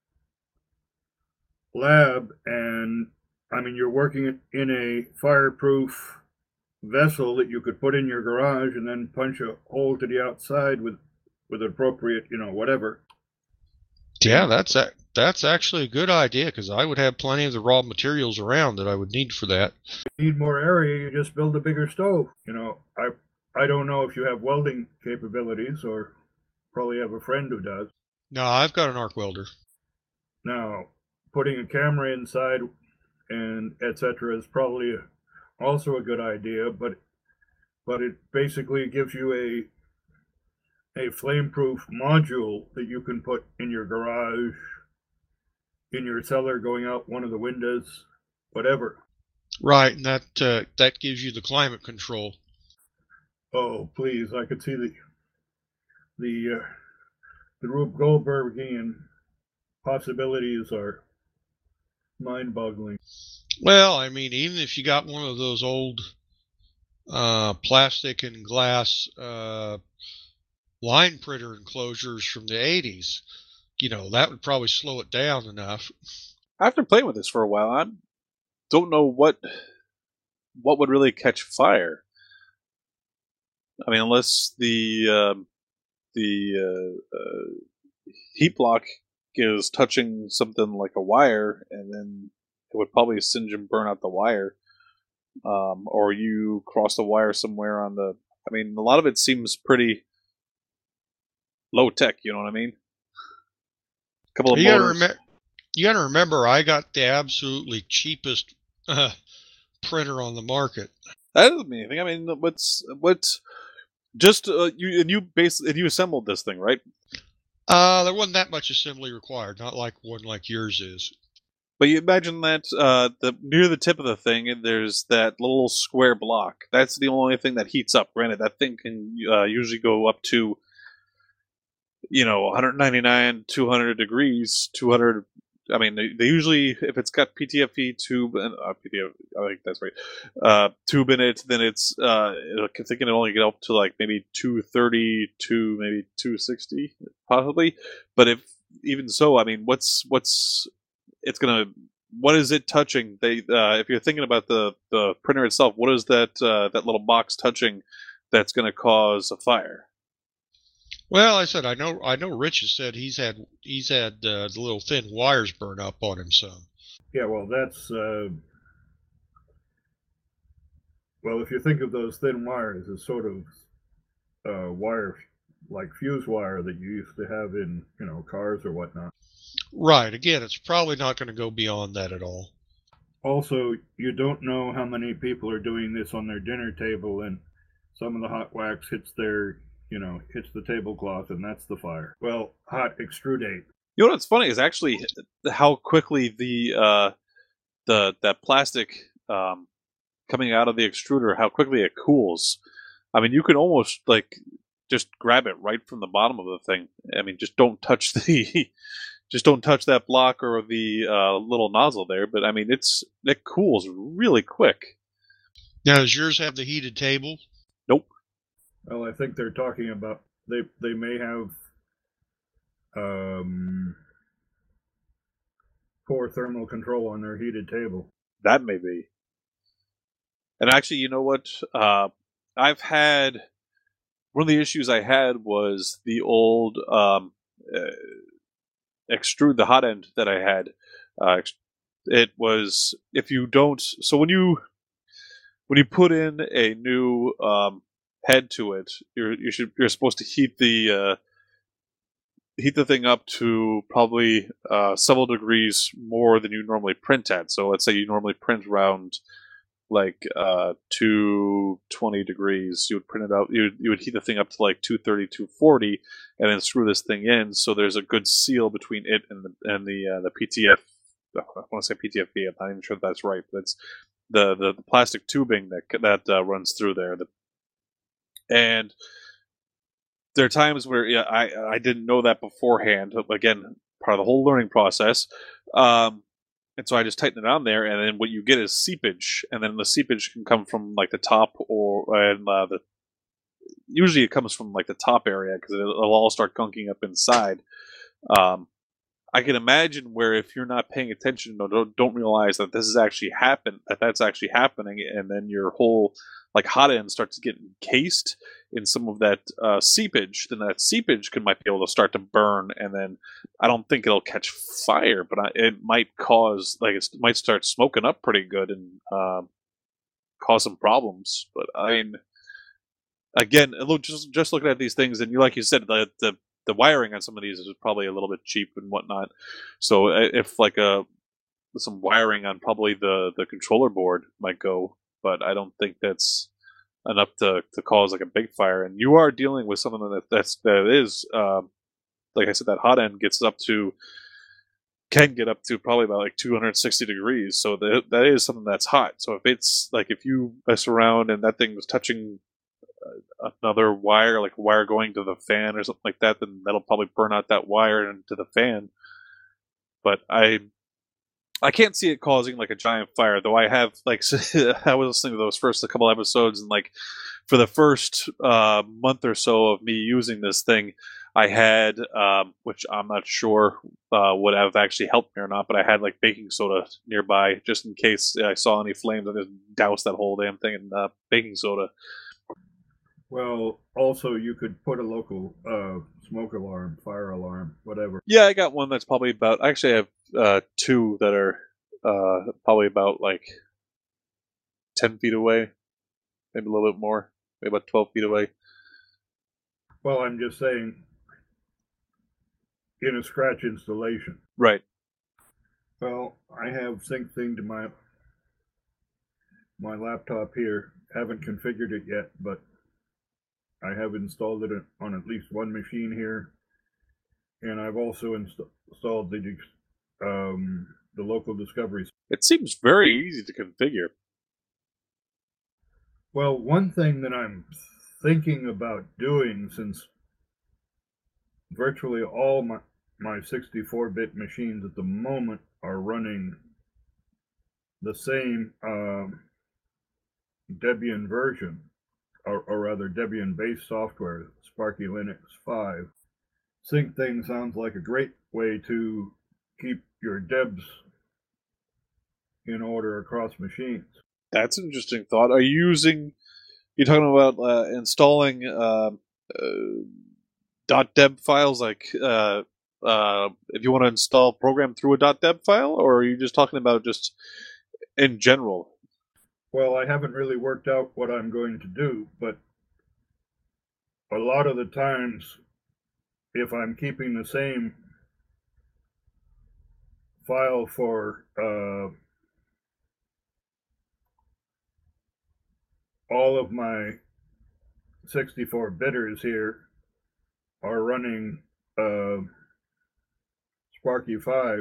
lab, and I mean, you're working in a fireproof vessel that you could put in your garage and then punch a hole to the outside with with appropriate, you know, whatever. Yeah, that's a, that's actually a good idea, because I would have plenty of the raw materials around that I would need for that. If you need more area, you just build a bigger stove. You know, I I don't know if you have welding capabilities, or probably have a friend who does. No, I've got an arc welder. Now, putting a camera inside and et cetera is probably a, also a good idea, but but it basically gives you a a flame-proof module that you can put in your garage, in your cellar, going out one of the windows, whatever. Right, and that uh, that gives you the climate control. Oh, please! I could see the the uh, the Rube Goldbergian possibilities are mind-boggling. Well, I mean, even if you got one of those old uh, plastic and glass uh, line printer enclosures from the eighties, you know, that would probably slow it down enough. after playing with this for a while, I don't know what what would really catch fire. I mean, unless the um, the uh, uh, heat block is touching something like a wire, and then it would probably singe and burn out the wire. Um, or you cross the wire somewhere on the. I mean, a lot of it seems pretty low tech. You know what I mean? A couple of You gotta, motors. rem- you gotta remember, I got the absolutely cheapest uh, printer on the market. That doesn't mean anything. I mean, what's what's just uh, you and you base and you assembled this thing, right? Uh, there wasn't that much assembly required, not like one like yours is. But you imagine that uh, the near the tip of the thing, there's that little square block. That's the only thing that heats up. Granted, that thing can uh, usually go up to, you know, one ninety-nine, two hundred degrees, two hundred I mean, they, they usually, if it's got P T F E tube, and uh, P T F, I think that's right, uh, tube in it, then it's, uh, I think it only get up to like maybe two thirty to maybe two sixty, possibly. But if even so, I mean, what's what's it's gonna what is it touching? They, uh, if you're thinking about the the printer itself, what is that uh, that little box touching that's going to cause a fire? Well, I said I know. I know. Rich has said he's had he's had uh, the little thin wires burn up on him some. Yeah, well, that's uh, well, if you think of those thin wires as sort of uh, wire like fuse wire that you used to have in you know cars or whatnot. Right. Again, it's probably not going to go beyond that at all. Also, you don't know how many people are doing this on their dinner table, and some of the hot wax hits their you know, hits the tablecloth, and that's the fire. Well, hot extrudate. You know what's funny is actually how quickly the uh, the that plastic um, coming out of the extruder, how quickly it cools. I mean, you can almost like just grab it right from the bottom of the thing. I mean, just don't touch the just don't touch that block or the uh, little nozzle there. But I mean, it's it cools really quick. Now, does yours have the heated table? Nope. Well, I think they're talking about they they may have um, poor thermal control on their heated table. That may be. And actually, you know what? Uh, I've had one of the issues I had was the old um, uh, extrude the hot end that I had. Uh, it was if you don't. So when you when you put in a new um, head to it, you're you should you're supposed to heat the uh, heat the thing up to probably uh, several degrees more than you normally print at. So let's say you normally print around like uh, two twenty degrees. You would print it out. You would, you would heat the thing up to like two thirty, two forty, and then screw this thing in. So there's a good seal between it and the and the uh, the P T F. I want to say P T F E. I'm not even sure if that's right, but it's the the, the plastic tubing that that uh, runs through there. The, and there are times where yeah, I I didn't know that beforehand. Again, part of the whole learning process. Um, And so I just tighten it on there, and then what you get is seepage, and then the seepage can come from like the top or and uh, the usually it comes from like the top area because it'll, it'll all start gunking up inside. Um, I can imagine where if you're not paying attention or don't, don't realize that this is actually happen that that's actually happening, and then your whole like hot end starts to get encased in some of that uh, seepage, then that seepage can might be able to start to burn, and then I don't think it'll catch fire, but I, it might cause like it might start smoking up pretty good and uh, cause some problems. But I mean, again, look, just just looking at these things, and you like you said, the the the wiring on some of these is probably a little bit cheap and whatnot. So if like a some wiring on probably the the controller board might go, but I don't think that's enough to, to cause like a big fire. And you are dealing with something that that's that is um, like I said, that hot end gets up to can get up to probably about like two hundred sixty degrees. So that that is something that's hot. So if it's like if you mess around and that thing was touching another wire, like a wire going to the fan or something like that, then that'll probably burn out that wire into the fan. But I I can't see it causing like a giant fire, though. I have like I was listening to those first couple episodes, and like for the first uh, month or so of me using this thing, I had, um, which I'm not sure uh, would have actually helped me or not, but I had like baking soda nearby just in case I saw any flames. I just doused that whole damn thing in uh, baking soda. Well, also you could put a local uh, smoke alarm, fire alarm, whatever. Yeah, I got one that's probably about. Actually, I have uh, two that are uh, probably about like ten feet away, maybe a little bit more, maybe about twelve feet away. Well, I'm just saying, in a scratch installation. Right. Well, I have sync thing to my my laptop here. Haven't configured it yet, but I have installed it on at least one machine here, and I've also inst- installed the um, the local discoveries. It seems very easy to configure. Well, one thing that I'm thinking about doing, since virtually all my my sixty-four bit machines at the moment are running the same um, Debian version, or, or rather Debian-based software, Sparky Linux five. Syncthing sounds like a great way to keep your debs in order across machines. That's an interesting thought. Are you using? You're talking about uh, installing uh, uh, .deb files, like uh, uh, if you want to install a program through a .deb file, or are you just talking about just in general? Well, I haven't really worked out what I'm going to do, but a lot of the times, if I'm keeping the same file for uh, all of my sixty-four bitters here are running uh, Sparky five,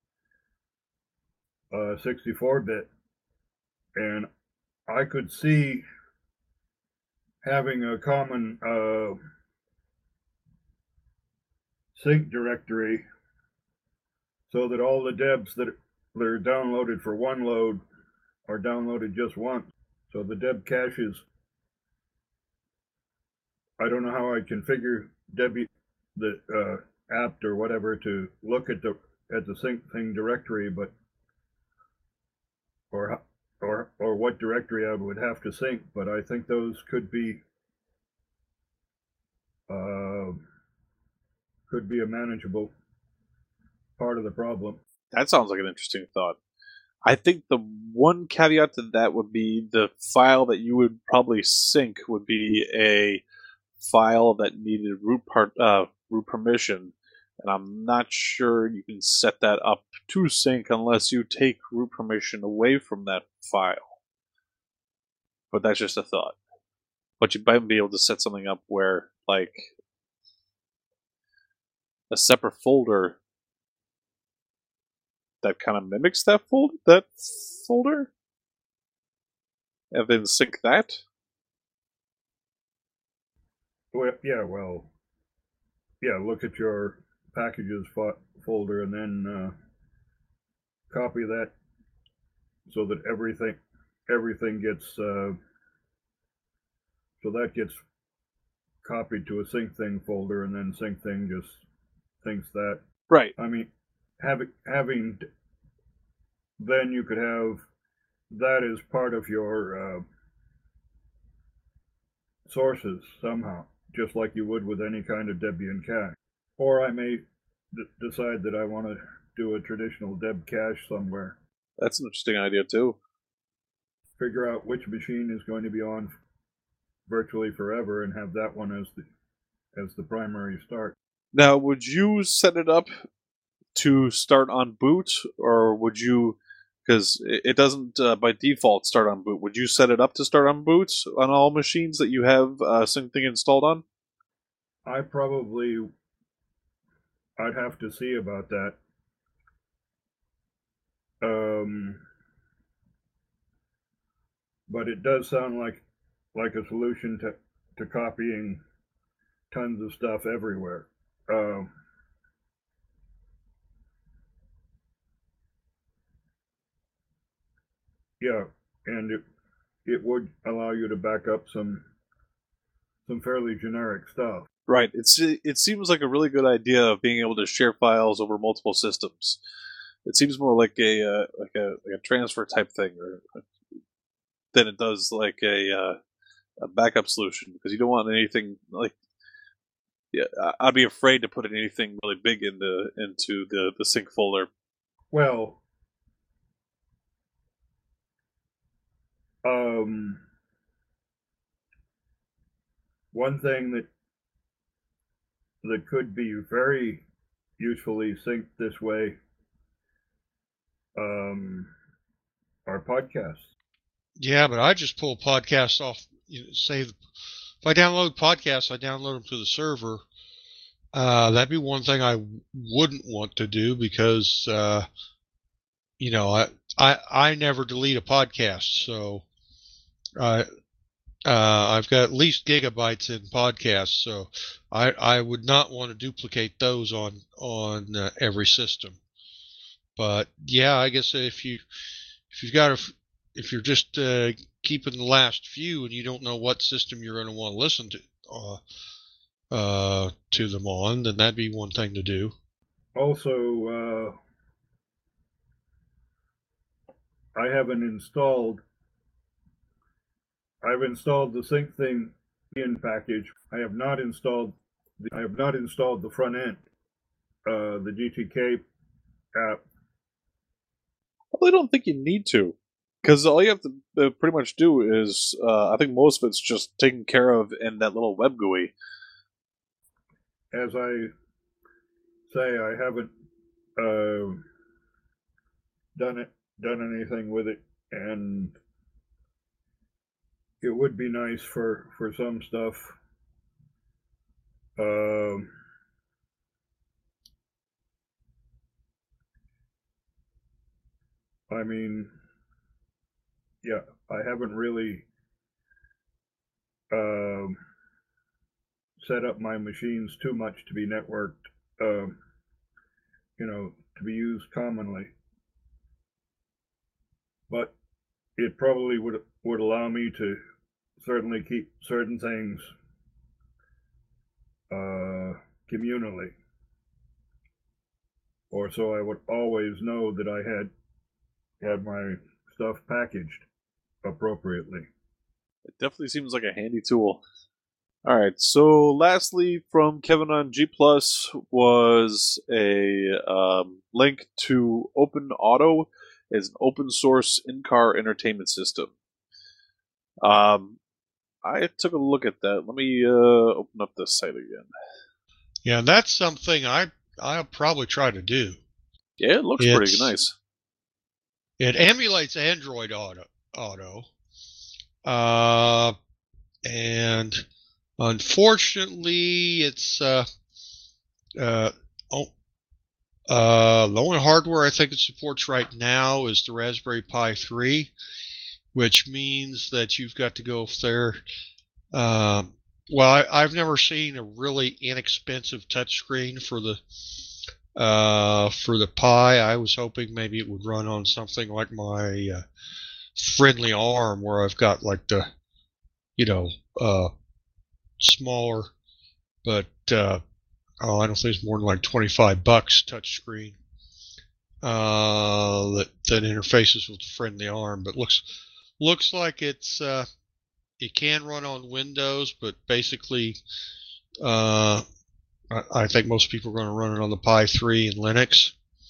uh, sixty-four bit, and I could see having a common uh, sync directory so that all the debs that are downloaded for one load are downloaded just once. So the deb caches, I don't know how I configure Debbie, the uh, apt or whatever to look at the at the Syncthing directory, but or or or what directory I would have to sync, but I think those could be uh, could be a manageable part of the problem. That sounds like an interesting thought. I think the one caveat to that would be the file that you would probably sync would be a file that needed root part uh, root permission, and I'm not sure you can set that up to sync unless you take root permission away from that file. But that's just a thought. But you might be able to set something up where, like, a separate folder that kind of mimics that folder, that folder, and then sync that. Well, yeah, well, yeah. Look at your packages fo- folder and then uh, copy that so that everything everything gets uh, so that gets copied to a Syncthing folder, and then Syncthing just thinks that. Right. I mean, having having then you could have that as part of your uh, sources somehow, just like you would with any kind of Debian cache. Or I may d- decide that I want to do a traditional Deb cache somewhere. That's an interesting idea too. Figure out which machine is going to be on virtually forever and have that one as the as the primary start. Now, would you set it up to start on boot, or would you, because it doesn't uh, by default start on boot, would you set it up to start on boot on all machines that you have uh, Syncthing installed on? I probably, I'd have to see about that. Um, but it does sound like like a solution to, to copying tons of stuff everywhere. Um, yeah, and it it would allow you to back up some some fairly generic stuff. Right. It's it seems like a really good idea of being able to share files over multiple systems. It seems more like a uh, like a like a transfer type thing, or than it does like a uh, a backup solution, because you don't want anything like. Yeah, I'd be afraid to put anything really big into into the, the sync folder. Well, um, one thing that that could be very usefully synced this way um, are podcasts. Yeah, but I just pull podcasts off. You know, say if I download podcasts, I download them to the server. Uh, that'd be one thing I wouldn't want to do because, uh, you know, I, I I never delete a podcast, so uh, Uh, I've got at least gigabytes in podcasts, so I I would not want to duplicate those on on uh, every system. But yeah, I guess if you if you've got a if you're just uh, keeping the last few and you don't know what system you're going to want to listen to uh, uh, to them on, then that'd be one thing to do. Also, uh, I haven't installed. I've installed the SyncThing in package. I have not installed. The, I have not installed the front end, uh, the G T K app. Well, I don't think you need to, because all you have to uh, pretty much do is, uh, I think most of it's just taken care of in that little web G U I. As I say, I haven't uh, done it, done anything with it, and it would be nice for for some stuff. Um, I mean, yeah, I haven't really um, set up my machines too much to be networked, um, you know, to be used commonly. But it probably would would allow me to certainly keep certain things uh, communally, or so I would always know that I had had my stuff packaged appropriately. It definitely seems like a handy tool. All right. So, lastly, from Kevin on G Plus was a um, link to Open Auto as an open source in-car entertainment system. Um, I took a look at that. Let me uh, open up the site again. Yeah, that's something I I'll probably try to do. Yeah, it looks It's, pretty nice. It emulates Android Auto, Auto, uh, and unfortunately, it's uh, uh, oh, uh, the only hardware I think it supports right now is the Raspberry Pi three, which means that you've got to go there. Um, well, I, I've never seen a really inexpensive touchscreen for the uh, for the Pi. I was hoping maybe it would run on something like my uh, Friendly Arm, where I've got like the, you know, uh, smaller, but uh, oh, I don't think it's more than like twenty-five bucks touchscreen uh, that that interfaces with the Friendly Arm. But looks looks like it's uh, it can run on Windows, but basically, uh, I, I think most people are going to run it on the Pi three and Linux.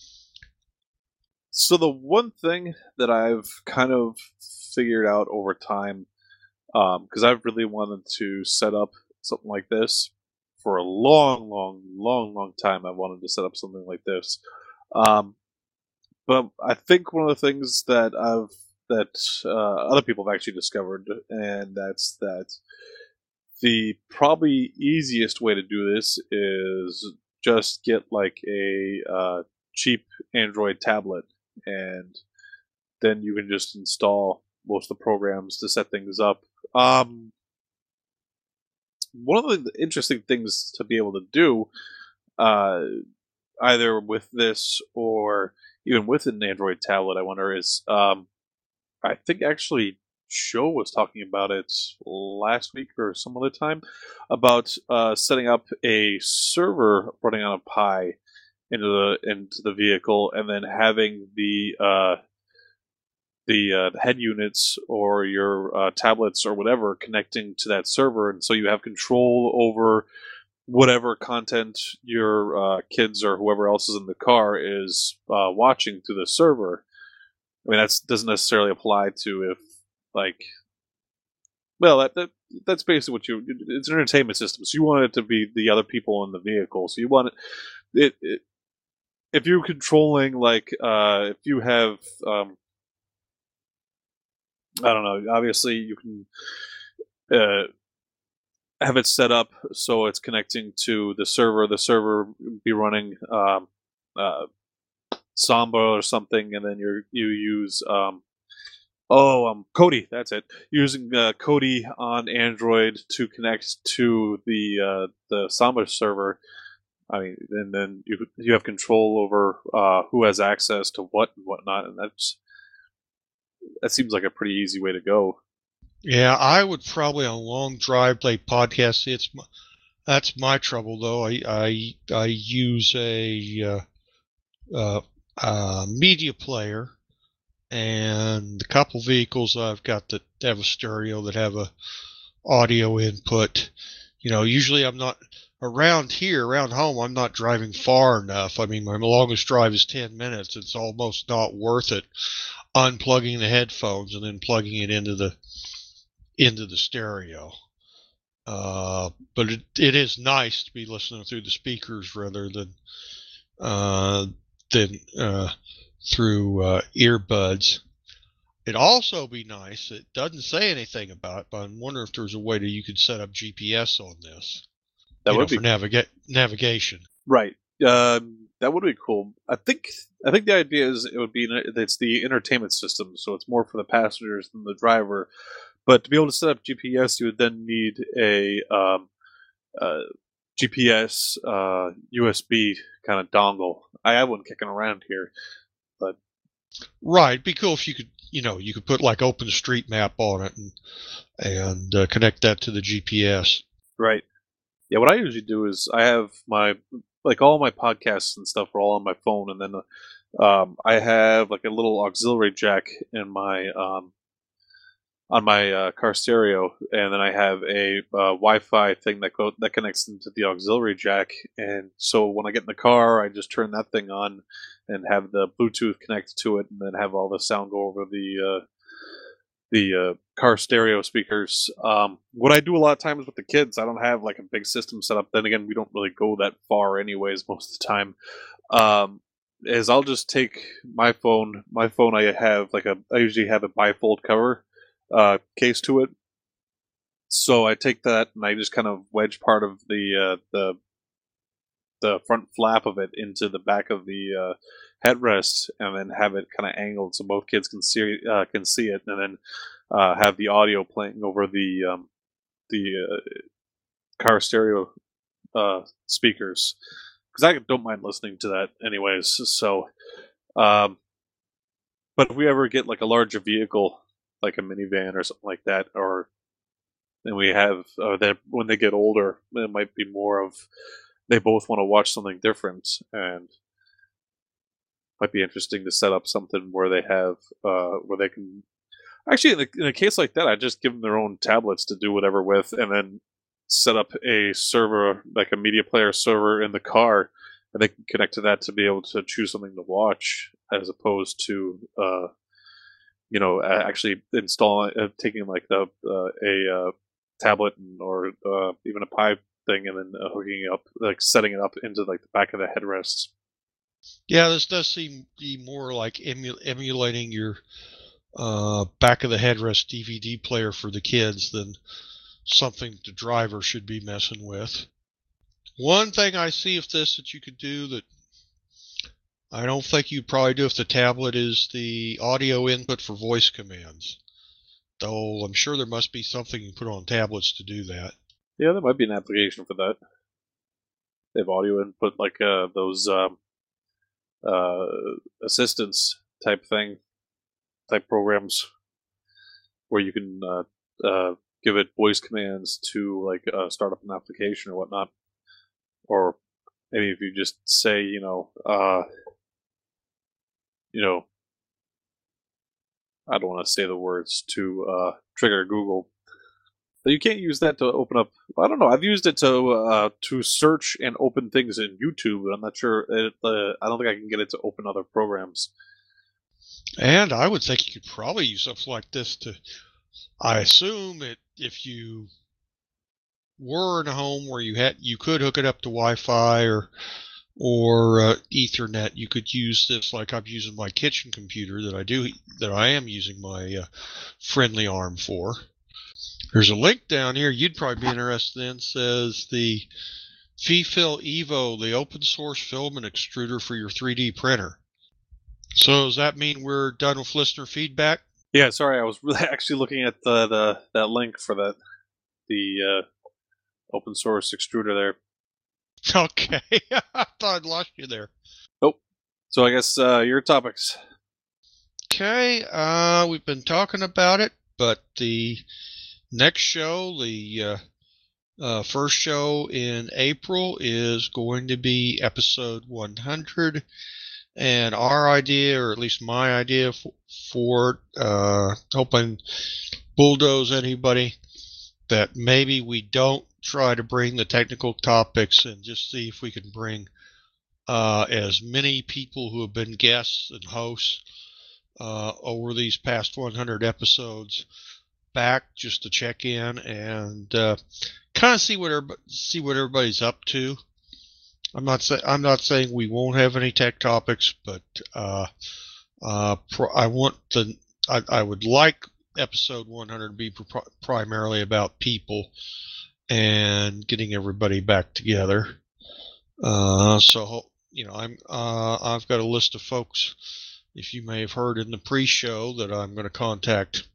So the one thing that I've kind of figured out over time, because um, I've really wanted to set up something like this for a long, long, long, long time. I wanted to set up something like this, um, but I think one of the things that I've that uh, other people have actually discovered, and that's that the probably easiest way to do this is just get like a uh, cheap Android tablet, and then you can just install most of the programs to set things up. Um, one of the interesting things to be able to do, uh, either with this or even with an Android tablet, I wonder, is um, I think actually Joe was talking about it last week or some other time about uh, setting up a server running on a Pi into the into the vehicle, and then having the uh, the uh, head units or your uh, tablets or whatever connecting to that server, and so you have control over whatever content your uh, kids or whoever else is in the car is uh, watching through the server. I mean, that doesn't necessarily apply to if, like, well, that, that that's basically what you. It's an entertainment system, so you want it to be the other people in the vehicle. So you want it. it, it if you're controlling, like, uh, if you have, um, I don't know. Obviously, you can uh, have it set up so it's connecting to the server. The server be running um, uh, Samba or something, and then you you use um, Oh, um, Kodi, that's it. Using uh, Kodi on Android to connect to the uh, the Samba server. I mean, and then you you have control over uh, who has access to what and whatnot, and that's that seems like a pretty easy way to go. Yeah, I would probably on a long drive play podcasts. It's my, that's my trouble though. I I I use a uh, uh, uh, media player, and a couple vehicles I've got that have a stereo that have a audio input. You know, usually I'm not around here, around home. I'm not driving far enough. I mean, my longest drive is ten minutes. It's almost not worth it unplugging the headphones and then plugging it into the into the stereo. Uh, but it, it is nice to be listening through the speakers rather than uh, than uh, through uh, earbuds. It'd also be nice. It doesn't say anything about it, but I'm wondering if there's a way that you could set up G P S on this. That you would know, be for naviga- navigation. right. Um, that would be cool. I think I think the idea is it would be it's the entertainment system, so it's more for the passengers than the driver. But to be able to set up G P S, you would then need a um, uh, G P S uh, U S B kind of dongle. I have one kicking around here, but right, it'd be cool if you could, you know, you could put like OpenStreetMap on it and and uh, connect that to the G P S. Right. Yeah, what I usually do is I have my like all my podcasts and stuff are all on my phone, and then um, I have like a little auxiliary jack in my um, on my uh, car stereo, and then I have a uh, Wi-Fi thing that go that connects into the auxiliary jack. And so when I get in the car, I just turn that thing on and have the Bluetooth connected to it, and then have all the sound go over the uh, the uh, car stereo speakers. Um, what I do a lot of times with the kids, I don't have like a big system set up. Then again, we don't really go that far anyways most of the time. Um, is I'll just take my phone. My phone, I have like a. I usually have a bifold cover uh, case to it. So I take that and I just kind of wedge part of the uh, the the front flap of it into the back of the uh, headrest, and then have it kind of angled so both kids can see uh, can see it, and then uh, have the audio playing over the um, the uh, car stereo uh, speakers, because I don't mind listening to that anyways. So, um, but if we ever get like a larger vehicle, like a minivan or something like that, or and we have uh, that when they get older, it might be more of they both want to watch something different, and might be interesting to set up something where they have uh, where they can actually in a, in a case like that, I just give them their own tablets to do whatever with, and then set up a server like a media player server in the car, and they can connect to that to be able to choose something to watch, as opposed to uh, you know actually installing uh, taking like the uh, a uh, tablet and, or uh, even a Pi thing, and then uh, hooking it up, like setting it up into like the back of the headrests. Yeah, this does seem to be more like emu- emulating your uh, back of the headrest D V D player for the kids than something the driver should be messing with. One thing I see of this that you could do that I don't think you'd probably do if the tablet is the audio input for voice commands. Though I'm sure there must be something you put on tablets to do that. Yeah, there might be an application for that. They have audio input like uh, those um, uh, assistance type thing, type programs, where you can uh, uh, give it voice commands to like uh, start up an application or whatnot. Or maybe if you just say, you know, uh, you know, I don't want to say the words to uh, trigger Google. But you can't use that to open up. I don't know. I've used it to uh, to search and open things in YouTube, but I'm not sure. It, uh, I don't think I can get it to open other programs. And I would think you could probably use something like this to. I assume it if you were in a home where you had you could hook it up to Wi-Fi or or uh, Ethernet, you could use this like I'm using my kitchen computer that I do that I am using my uh, Friendly Arm for. There's a link down here you'd probably be interested in. It says the FeeFil Evo, the open source filament extruder for your three D printer. So does that mean we're done with listener feedback? Yeah, sorry, I was really actually looking at the, the that link for that the uh, open source extruder there. Okay, I thought I'd lost you there. Nope. So I guess uh, your topics. Okay, uh, we've been talking about it, but the next show, the uh, uh, first show in April, is going to be episode one hundred. And our idea, or at least my idea for, for uh, hoping bulldoze anybody, that maybe we don't try to bring the technical topics and just see if we can bring uh, as many people who have been guests and hosts uh, over these past one hundred episodes back just to check in and uh, kind of see what see what everybody's up to. I'm not saying I'm not saying we won't have any tech topics, but uh, uh, pro- I want the I, I would like episode one hundred to be pr- primarily about people and getting everybody back together. Uh, so you know, I'm uh, I've got a list of folks, if you may have heard in the pre-show, that I'm going to contact.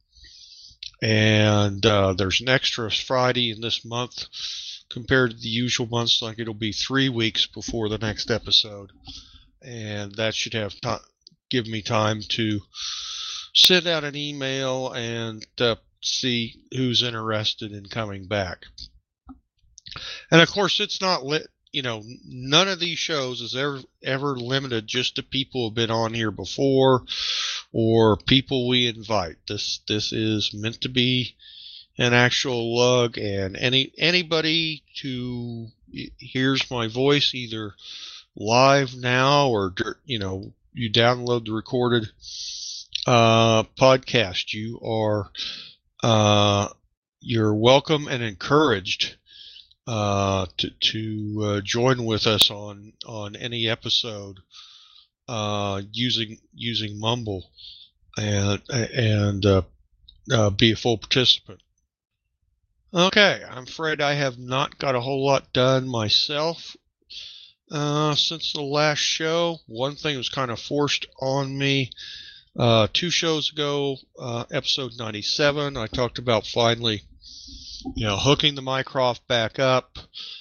And uh, there's an extra Friday in this month compared to the usual months. Like, it'll be three weeks before the next episode, and that should have time, give me time to send out an email and uh, see who's interested in coming back. And of course, it's not lit. You know, none of these shows is ever ever limited just to people who've been on here before or people we invite. This this is meant to be an actual lug, and any anybody who hears my voice either live now or you know you download the recorded uh, podcast, you are uh, you're welcome and encouraged uh, to to uh, join with us on on any episode uh, using using Mumble and and uh, uh, be a full participant. Okay, I'm afraid I have not got a whole lot done myself uh, since the last show. One thing was kind of forced on me. Uh, two shows ago, uh, episode ninety-seven, I talked about finally, you know, hooking the Mycroft back up,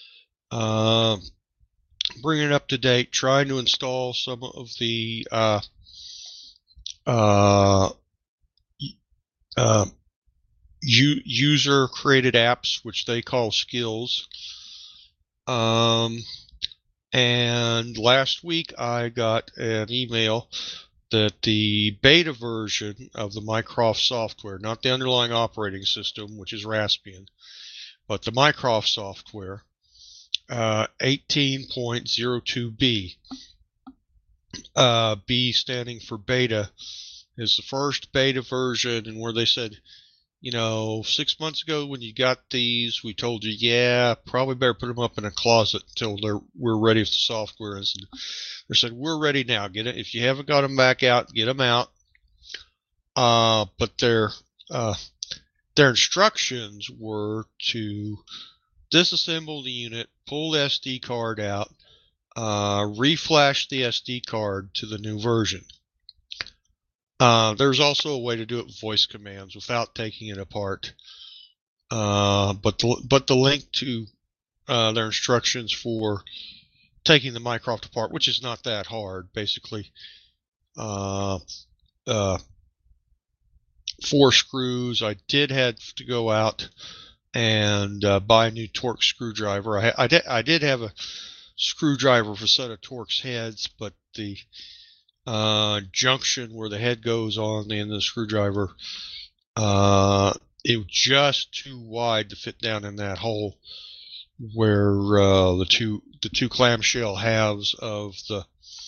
uh, bringing it up to date, trying to install some of the uh, uh, uh, u- user-created apps, which they call skills. Um, and last week I got an email that the beta version of the Mycroft software, not the underlying operating system, which is Raspbian, but the Mycroft software, uh, eighteen point oh two B, uh, B standing for beta, is the first beta version, and where they said, you know, six months ago when you got these, we told you, yeah, probably better put them up in a closet until they're, we're ready with the software. And they said, we're ready now. Get it. If you haven't got them back out, get them out. Uh, but their uh, their instructions were to disassemble the unit, pull the S D card out, uh, reflash the S D card to the new version. Uh, there's also a way to do it with voice commands without taking it apart. Uh, but the, but the link to uh, their instructions for taking the Mycroft apart, which is not that hard, basically, uh, uh, four screws. I did have to go out and uh, buy a new Torx screwdriver. I, I, did, I did have a screwdriver for a set of Torx heads, but the uh, junction where the head goes on the end of the screwdriver, uh, it was just too wide to fit down in that hole where uh, the two the two clamshell halves of the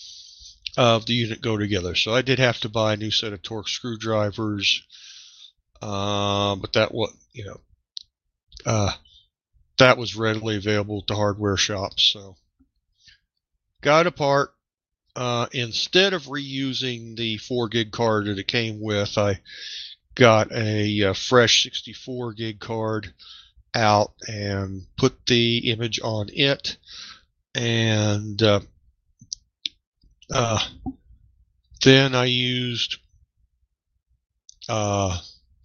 of the unit go together. So I did have to buy a new set of Torx screwdrivers, uh, but that was you know uh, that was readily available at the hardware shops. So got apart. Uh, instead of reusing the four gig card that it came with, I got a, a fresh sixty-four gig card out and put the image on it, and uh, uh, then I used uh,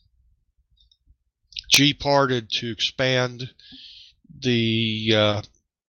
G-parted to expand the uh,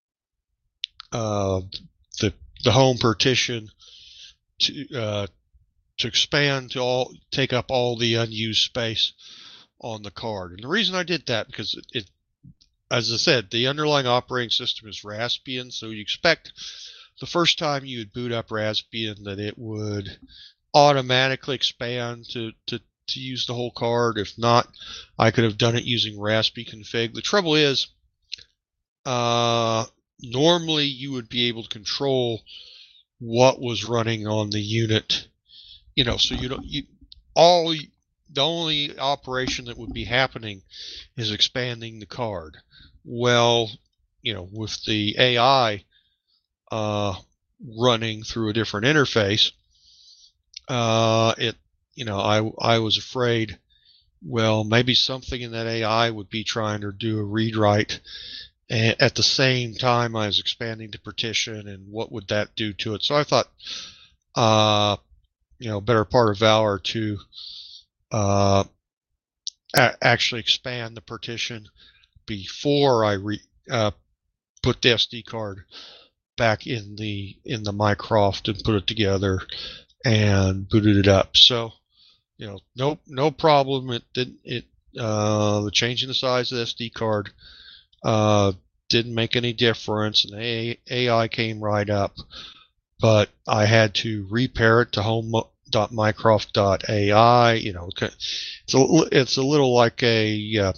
uh, the the home partition to uh, to expand to all take up all the unused space on the card. And the reason I did that because it, it as I said, the underlying operating system is Raspbian, so you expect the first time you would boot up Raspbian that it would automatically expand to, to, to use the whole card. If not, I could have done it using raspiconfig. The trouble is, uh, normally you would be able to control what was running on the unit, you know, so you don't, you, all, the only operation that would be happening is expanding the card. Well, you know, with the A I uh, running through a different interface, uh, it, you know, I, I was afraid, well, maybe something in that A I would be trying to do a read write at the same time I was expanding the partition, and what would that do to it? So I thought, uh, you know, better part of Valor to uh, a- actually expand the partition before I re, uh, put the S D card back in the in the Mycroft and put it together and booted it up. So, you know, no no problem. It didn't it uh, the changing the size of the S D card uh, didn't make any difference, and the A I came right up. But I had to repair it to home dot mycroft dot A I. You know, it's a it's a little like a uh,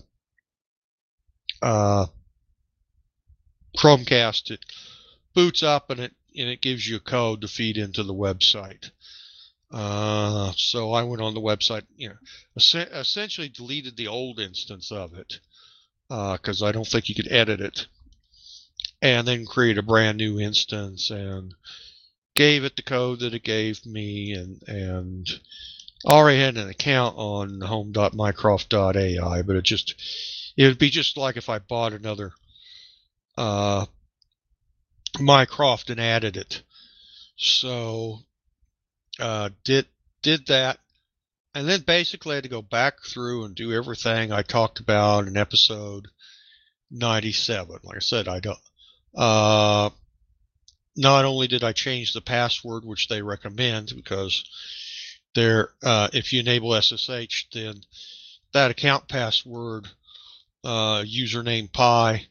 uh, Chromecast. It boots up and it and it gives you a code to feed into the website. Uh, so I went on the website, you know, essentially deleted the old instance of it because uh, I don't think you could edit it, and then create a brand new instance and gave it the code that it gave me, and and already had an account on home dot mycroft dot A I, but it just it would be just like if I bought another uh, Mycroft and added it. So uh, did did that, and then basically I had to go back through and do everything I talked about in episode ninety-seven. Like I said, I don't. Uh, not only did I change the password, which they recommend, because there, uh, if you enable S S H, then that account password, uh, username Pi,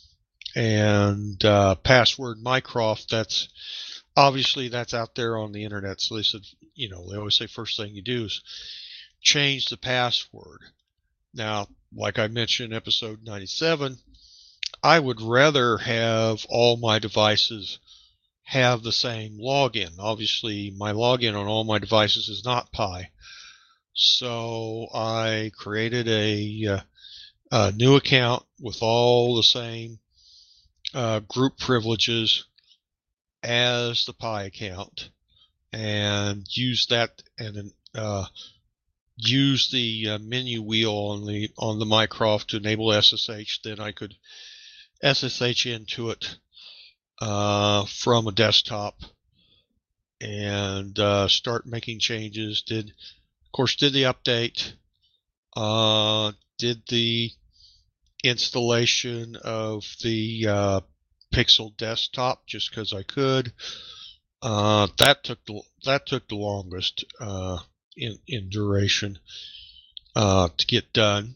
and uh, password Mycroft, that's obviously that's out there on the internet. So they said, you know, they always say first thing you do is change the password. Now, like I mentioned in episode ninety-seven, I would rather have all my devices have the same login. Obviously, my login on all my devices is not Pi. So I created a, uh, a new account with all the same uh, group privileges as the Pi account, and use that, and then uh, use the uh, menu wheel on the on the Mycroft to enable S S H. Then I could S S H into it uh, from a desktop and uh, start making changes. Did, of course, did the update, uh, did the installation of the uh, Pixel desktop just because I could. Uh, that took the that took the longest uh, in in duration uh, to get done.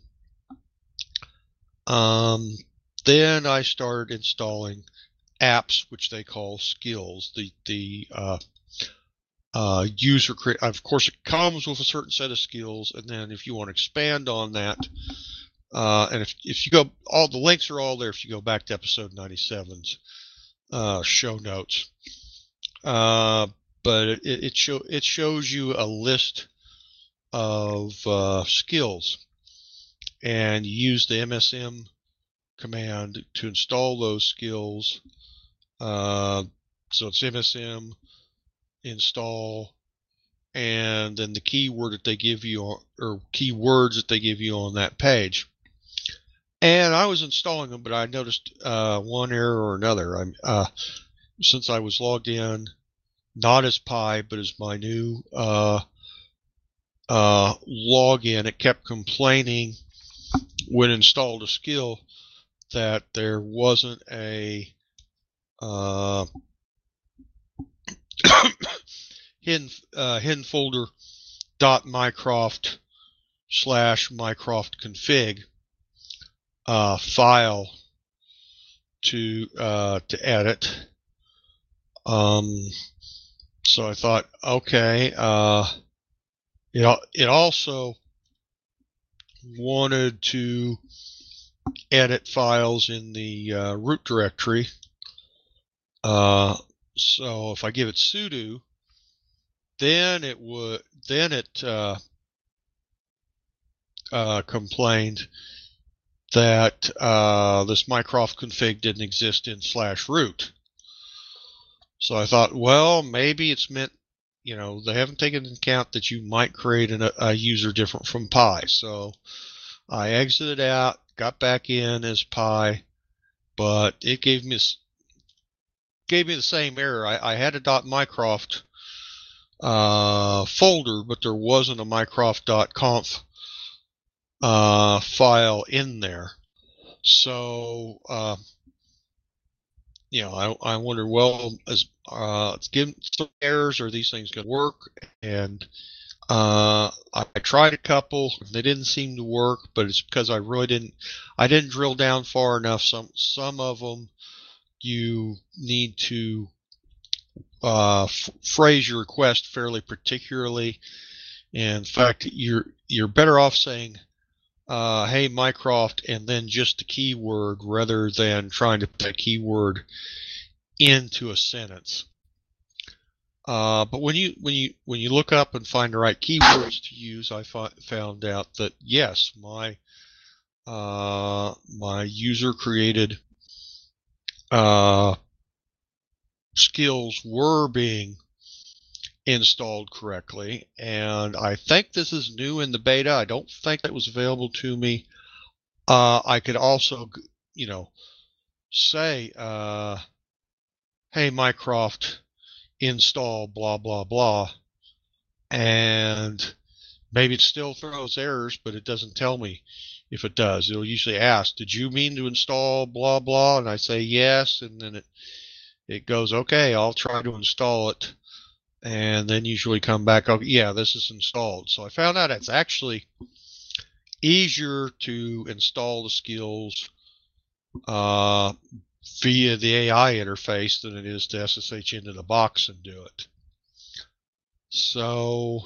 Um, then I started installing apps, which they call skills. The the uh, uh, user create. Of course, it comes with a certain set of skills, and then if you want to expand on that, uh, and if if you go, all the links are all there. If you go back to episode ninety-seven's uh, show notes, uh, but it it show it shows you a list of uh, skills, and you use the M S M command to install those skills. Uh, so it's M S M install, and then the keyword that they give you, or keywords that they give you on that page. And I was installing them, but I noticed uh, one error or another. I'm uh, since I was logged in, not as Pi, but as my new uh, uh, login, it kept complaining when installed a skill that there wasn't a uh, hidden uh, hidden folder dot mycroft slash mycroft config uh, file to uh, to edit. Um, so I thought, okay, uh, it it also wanted to edit files in the uh, root directory. Uh, so if I give it sudo, then it would then it uh, uh, complained that uh, this mycroft config didn't exist in slash root. So I thought, well, maybe it's meant, you know, they haven't taken into account that you might create an, a user different from Pi. So I exited out, got back in as Pi, but it gave me gave me the same error. I, I had a .mycroft uh, folder, but there wasn't a mycroft.conf uh, file in there. So, uh, you know, I, I wonder, well, as uh, it's given some errors, are these things going to work? And uh, I, I tried a couple, they didn't seem to work, but it's because I really didn't, I didn't drill down far enough. Some some of them you need to uh, phrase your request fairly particularly. In fact, you're you're better off saying, uh, "Hey, Mycroft," and then just the keyword rather than trying to put a keyword into a sentence. Uh, but when you when you when you look up and find the right keywords to use, I found out that yes, my uh, my user created uh, skills were being installed correctly, and I think this is new in the beta. I don't think that was available to me. Uh, I could also, you know, say, uh, "Hey, Mycroft, install blah blah blah," and maybe it still throws errors, but it doesn't tell me if it does. It'll usually ask, "Did you mean to install blah blah?" And I say yes, and then it it goes, "Okay, I'll try to install it." And then usually come back, oh, yeah, this is installed. So I found out it's actually easier to install the skills uh, via the A I interface than it is to S S H into the box and do it. So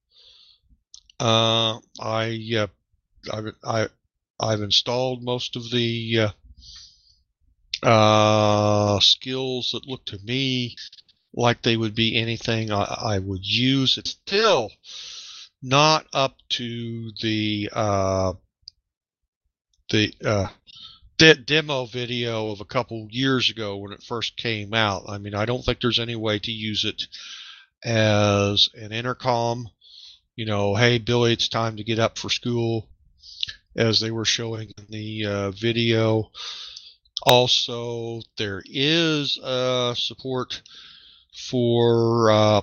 uh, I, uh, I've, I, I've installed most of the uh, uh, skills that look to me like they would be anything I, I would use. It's still not up to the uh, the uh, de demo video of a couple years ago when it first came out. I mean, I don't think there's any way to use it as an intercom. You know, hey, Billy, it's time to get up for school, as they were showing in the uh, video. Also, there is uh, support for uh,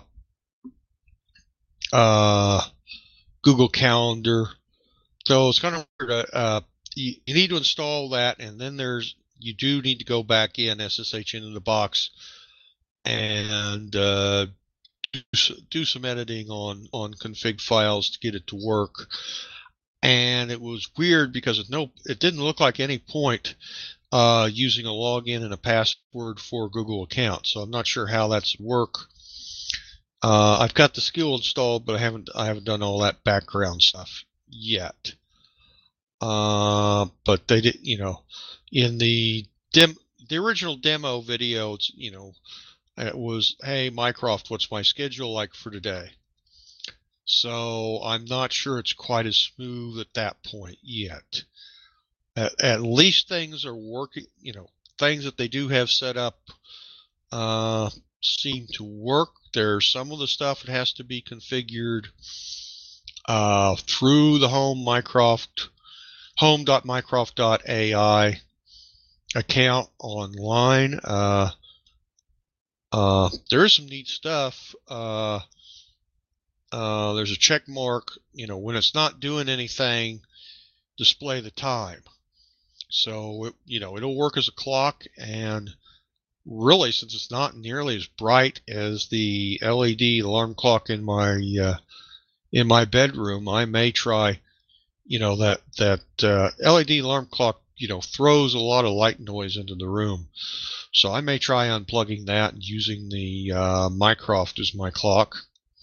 uh, Google Calendar. So it's kind of weird. Uh, you, you need to install that, and then there's you do need to go back in S S H into the box and uh, do, do some editing on on config files to get it to work. And it was weird because it no it didn't look like any point uh, using a login and a password for a Google account. So I'm not sure how that's work. Uh, I've got the skill installed, but I haven't I haven't done all that background stuff yet. Uh, but they did, you know, in the dem the original demo video, it's, you know, it was, hey, Mycroft, what's my schedule like for today? So I'm not sure it's quite as smooth at that point yet. At, at least things are working, you know, things that they do have set up uh, seem to work. There's some of the stuff that has to be configured uh, through the home Mycroft home.mycroft.ai account online. Uh, uh, there is some neat stuff. Uh, uh, there's a check mark. You know, when it's not doing anything, display the time. So, it, you know, it'll work as a clock, and really, since it's not nearly as bright as the L E D alarm clock in my uh, in my bedroom, I may try, you know, that that uh, L E D alarm clock, you know, throws a lot of light noise into the room. So I may try unplugging that and using the uh, Mycroft as my clock.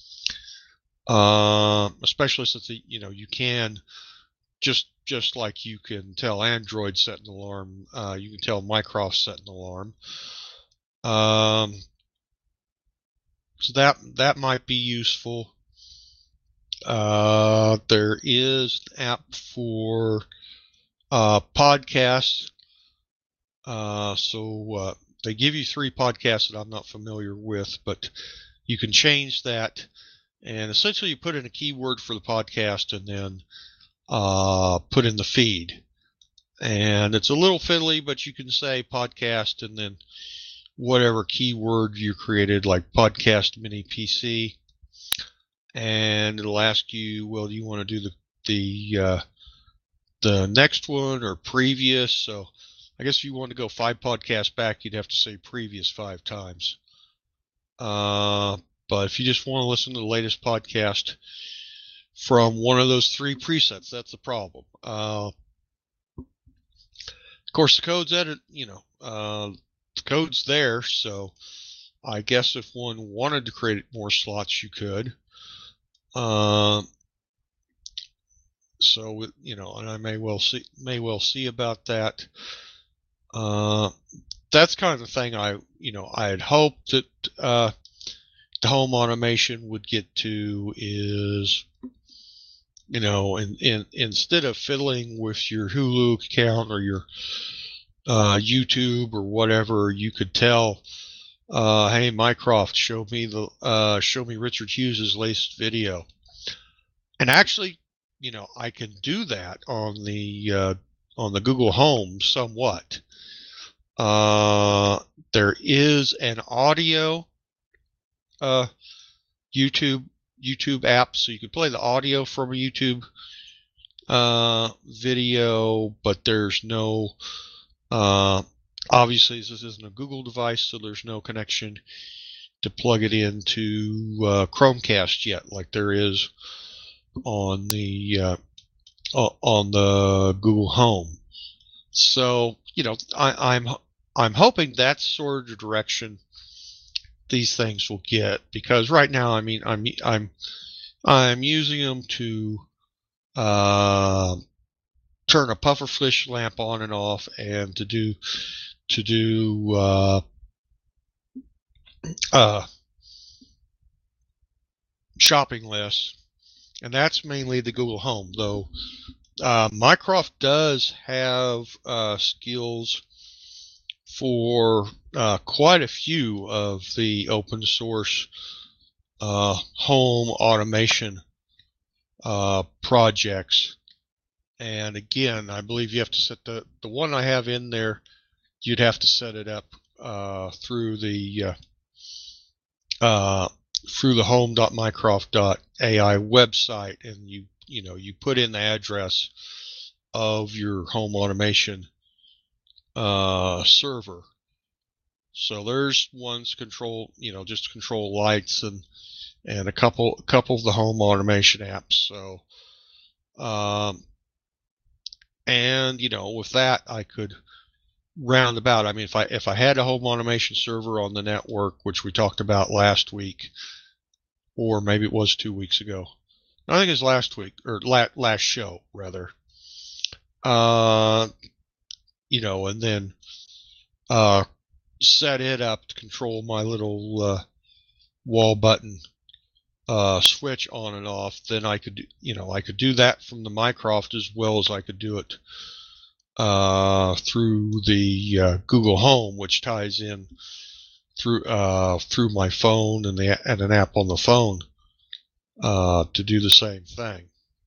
Uh, especially since, you know, you can just just like you can tell Android set an alarm, uh, you can tell Mycroft set an alarm. Um, so that that might be useful. Uh, there is an app for uh, podcasts. Uh, so uh, they give you three podcasts that I'm not familiar with, but you can change that, and essentially you put in a keyword for the podcast and then uh, put in the feed. And it's a little fiddly, but you can say podcast and then whatever keyword you created, like podcast mini P C, and it'll ask you, well, do you want to do the the uh, the next one or previous? So I guess if you want to go five podcasts back, you'd have to say previous five times. Uh, but if you just want to listen to the latest podcast from one of those three presets, that's the problem. Uh, of course, the code's edit, you know, uh, the code's there, so I guess if one wanted to create more slots, you could. Uh, so you know, and I may well see may well see about that. Uh, that's kind of the thing I you know I had hoped that uh, the home automation would get to is, you know, in, in, instead of fiddling with your Hulu account or your uh, YouTube or whatever, you could tell, uh, hey, Mycroft, show me the uh, show me Richard Hughes's latest video. And actually, you know, I can do that on the uh, on the Google Home somewhat. Uh, there is an audio uh, YouTube YouTube app, so you can play the audio from a YouTube uh, video, but there's no, uh, obviously this isn't a Google device, so there's no connection to plug it into uh, Chromecast yet, like there is on the uh, on the Google Home. So, you know, I, I'm I'm hoping that's sort of the direction these things will get, because right now, I mean, I'm I'm I'm using them to uh, turn a pufferfish lamp on and off, and to do to do uh, uh, shopping lists, and that's mainly the Google Home. Though uh, Mycroft does have uh, skills for uh, quite a few of the open source uh, home automation uh, projects. And again, I believe you have to set the the one I have in there. You'd have to set it up uh, through the uh, uh, through the home dot mycroft dot A I website, and you you know you put in the address of your home automation uh, server. So there's one's control, you know, just control lights and and a couple a couple of the home automation apps. So um, and you know, with that, I could round about. I mean, if I if I had a home automation server on the network, which we talked about last week, or maybe it was two weeks ago. I think it was last week, or la- last show rather. Uh, you know, and then uh, set it up to control my little uh, wall button uh, switch on and off. Then I could, you know, I could do that from the Mycroft as well as I could do it uh, through the uh, Google Home, which ties in through uh, through my phone and the and an app on the phone uh, to do the same thing.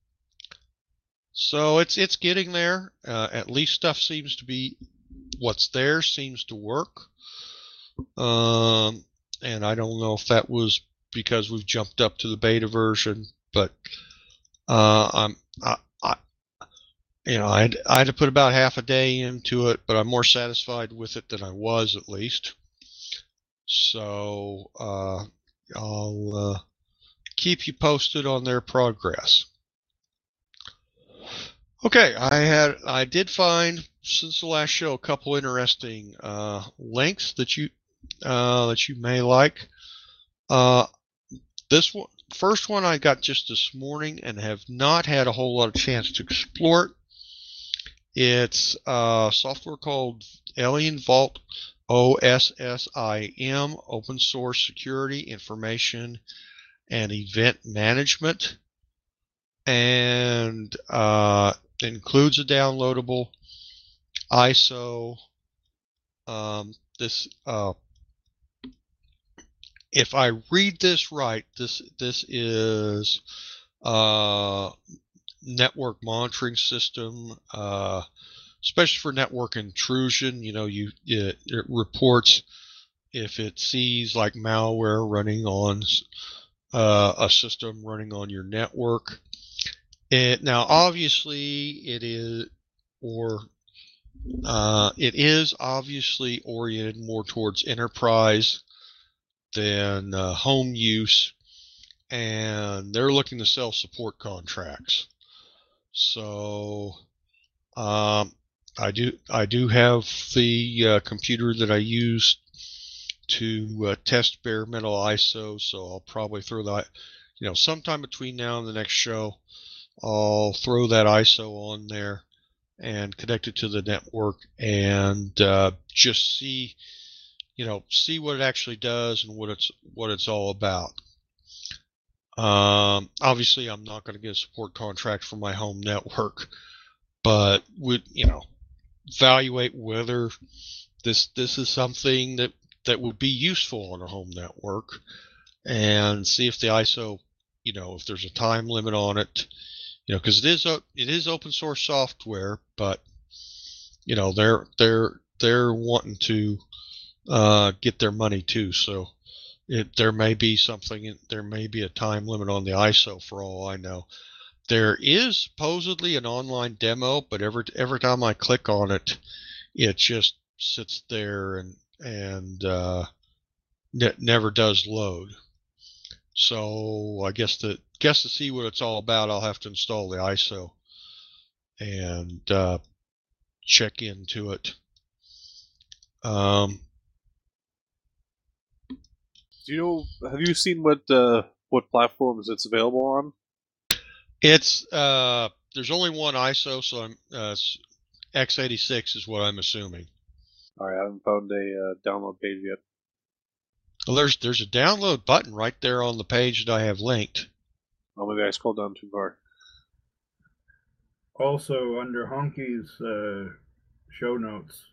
So it's it's getting there. Uh, at least stuff seems to be what's there seems to work. Um, and I don't know if that was because we've jumped up to the beta version. But uh, I'm, I, I, you know, I had, I had to put about half a day into it, but I'm more satisfied with it than I was, at least. So uh, I'll uh, keep you posted on their progress. Okay, I had I did find since the last show a couple interesting uh, links that you uh, that you may like. Uh, this one, first one I got just this morning and have not had a whole lot of chance to explore it. It's uh, software called Alien Vault, O S S I M, Open Source Security, Information, and Event Management. And uh, it includes a downloadable I S O. Um, this, uh, if I read this right, this this is uh, network monitoring system, uh, especially for network intrusion. You know, you it, it reports if it sees like malware running on uh, a system running on your network. It now obviously it is or uh, it is obviously oriented more towards enterprise than uh, home use, and they're looking to sell support contracts. So um, I do I do have the uh, computer that I use to uh, test bare metal I S O, so I'll probably throw that, you know, sometime between now and the next show, I'll throw that I S O on there and connect it to the network and uh, just see, you know, see what it actually does and what it's what it's all about. Um, obviously, I'm not going to get a support contract for my home network, but would, you know, evaluate whether this this is something that that would be useful on a home network, and see if the I S O, you know, if there's a time limit on it, you know, because it is it is open source software, but you know they're they're they're wanting to uh, get their money too, so it there may be something there may be a time limit on the I S O for all I know. There is supposedly an online demo, but every every time I click on it, it just sits there and and uh, ne- never does load. So I guess to guess to see what it's all about, I'll have to install the I S O and uh, check into it. Um, Do you know? Have you seen what uh, what platforms it's available on? it's uh, there's only one I S O, so I'm uh, x eighty-six is what I'm assuming. All right, I haven't found a uh, download page yet. Well, there's there's a download button right there on the page that I have linked. Oh, maybe I scrolled down too far. Also, under Honky's uh, show notes,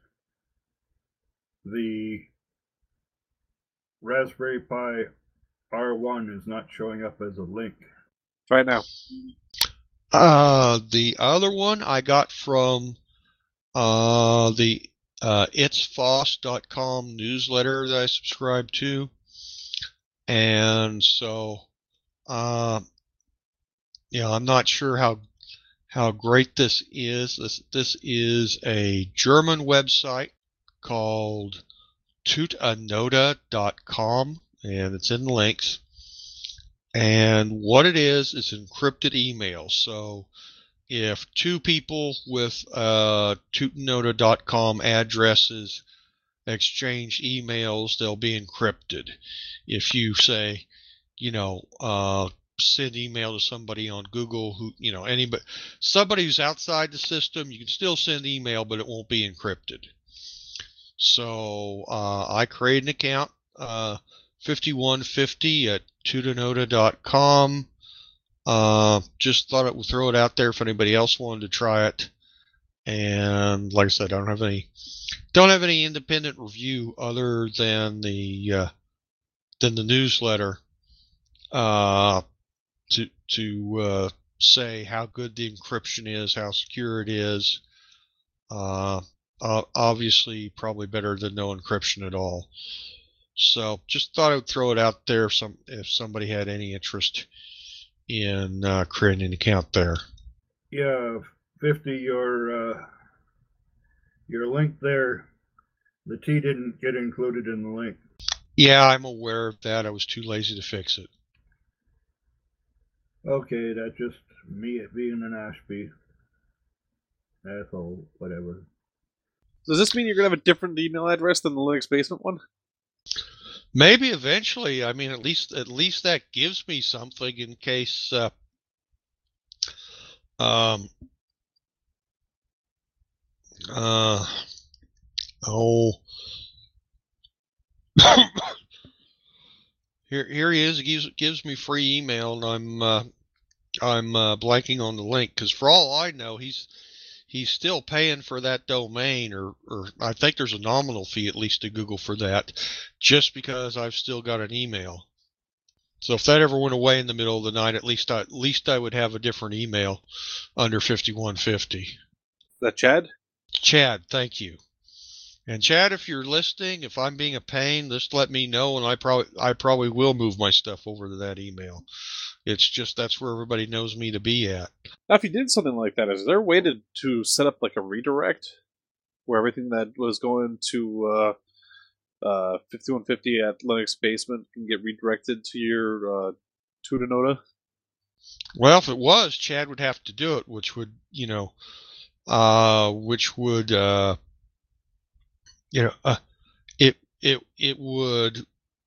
the Raspberry Pi R one is not showing up as a link. Try it now. Uh, the other one I got from uh, the uh, its foss dot com newsletter that I subscribe to. And so, uh, you know, I'm not sure how how great this is. This this is a German website called tutanoda dot com, and it's in links. And what it is is encrypted email. So if two people with uh, tutanoda dot com addresses exchange emails, they'll be encrypted. If you say, you know, uh, send email to somebody on Google who, you know, anybody, somebody who's outside the system, you can still send email, but it won't be encrypted. So uh, I created an account, uh, fifty-one fifty at tutanoda dot com. Uh, just thought it would throw it out there if anybody else wanted to try it. And like I said, I don't have any don't have any independent review other than the uh, than the newsletter uh, to to uh, say how good the encryption is, how secure it is. Uh, obviously, probably better than no encryption at all. So just thought I would throw it out there if some if somebody had any interest in uh, creating an account there. Yeah, fifty. Your uh, your link there, the T didn't get included in the link. Yeah, I'm aware of that. I was too lazy to fix it. Okay, that's just me being an Ashby. That's all. Whatever. Does this mean you're gonna have a different email address than the Linux Basement one? Maybe eventually. I mean, at least at least that gives me something in case. Uh, um. Uh. Oh. here, here he is. He gives gives me free email, and I'm uh, I'm uh, blanking on the link because for all I know, he's he's still paying for that domain, or or I think there's a nominal fee at least to Google for that, just because I've still got an email. So if that ever went away in the middle of the night, at least I, at least I would have a different email under fifty-one fifty. Is that Chad? Chad, thank you. And Chad, if you're listening, if I'm being a pain, just let me know, and I probably I probably will move my stuff over to that email. It's just that's where everybody knows me to be at. Now, if you did something like that, is there a way to, to set up like a redirect where everything that was going to uh, uh, fifty-one fifty at Linux Basement can get redirected to your uh, Tutanota? Well, if it was, Chad would have to do it, which would, you know, uh, which would, uh, you know, uh, it it it would.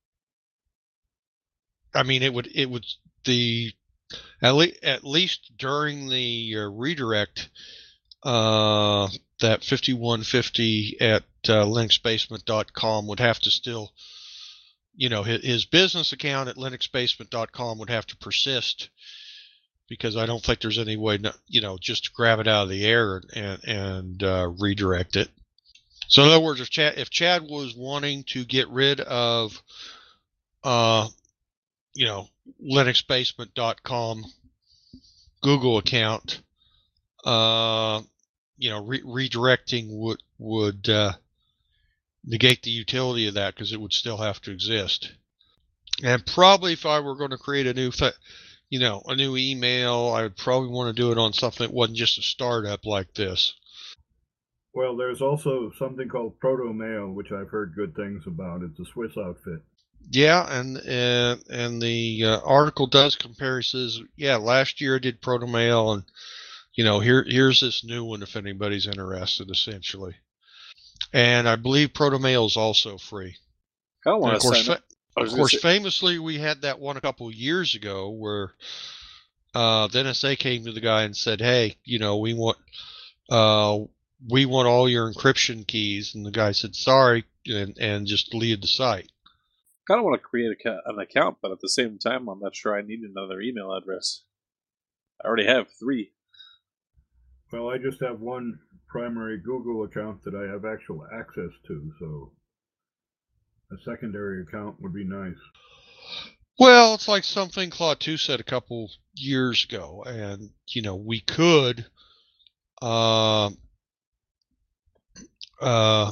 I mean, it would it would the at least at least during the uh, redirect, uh, that fifty-one fifty at uh, linux basement dot com would have to still, you know, his, his business account at linux basement dot com would have to persist, because I don't think there's any way, not, you know, just to grab it out of the air and and uh, redirect it. So in other words, if Chad if Chad was wanting to get rid of, uh, you know, linux basement dot com Google account, uh, you know, re- redirecting would would uh, negate the utility of that, because it would still have to exist. And probably if I were going to create a new, th- you know, a new email, I would probably want to do it on something that wasn't just a startup like this. Well, there's also something called ProtoMail, which I've heard good things about. It's a Swiss outfit. Yeah, and and, and the uh, article does compare. He says, yeah, last year I did ProtoMail, and you know, here here's this new one if anybody's interested, essentially. And I believe ProtoMail is also free. I don't And want of to course, sign up. I of was gonna course, say- famously, we had that one a couple of years ago where uh, the N S A came to the guy and said, "Hey, you know, we want uh, we want all your encryption keys," and the guy said, "Sorry," and and just deleted the site. I kind of want to create a, ca- an account, but at the same time, I'm not sure I need another email address. I already have three. Well, I just have one primary Google account that I have actual access to, so a secondary account would be nice. Well, it's like something Claude two said a couple years ago, and you know, we could, uh, uh,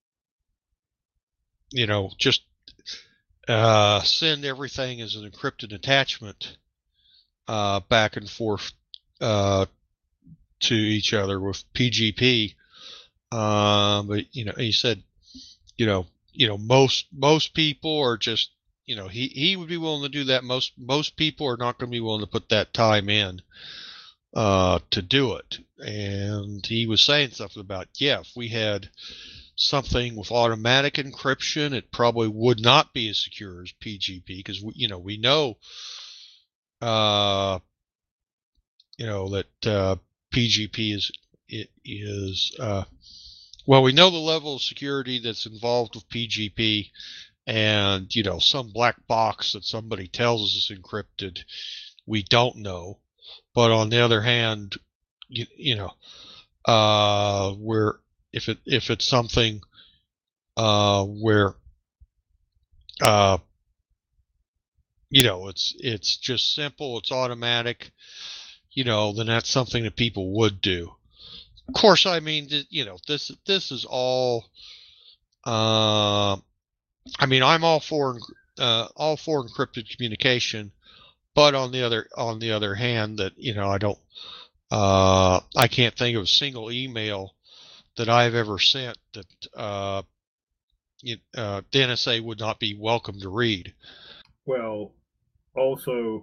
you know, just uh, send everything as an encrypted attachment uh, back and forth uh, to each other with P G P. Uh, but you know, he said, you know, you know, most most people are just, you know, he, he would be willing to do that. Most most people are not going to be willing to put that time in uh, to do it. And he was saying something about, yeah, if we had something with automatic encryption, it probably would not be as secure as P G P, because we, you know, we know, uh, you know, that uh, P G P is it is uh, well, we know the level of security that's involved with P G P, and you know, some black box that somebody tells us is encrypted, we don't know. But on the other hand, you, you know, uh, where if it if it's something uh, where uh, you know, it's it's just simple, it's automatic, you know, then that's something that people would do. Of course, I mean, you know, this this is all uh, I mean, I'm all for uh, all for encrypted communication, but on the other on the other hand, that you know, I don't, uh, I can't think of a single email that I've ever sent that uh, you, uh, the N S A would not be welcome to read. Well, also,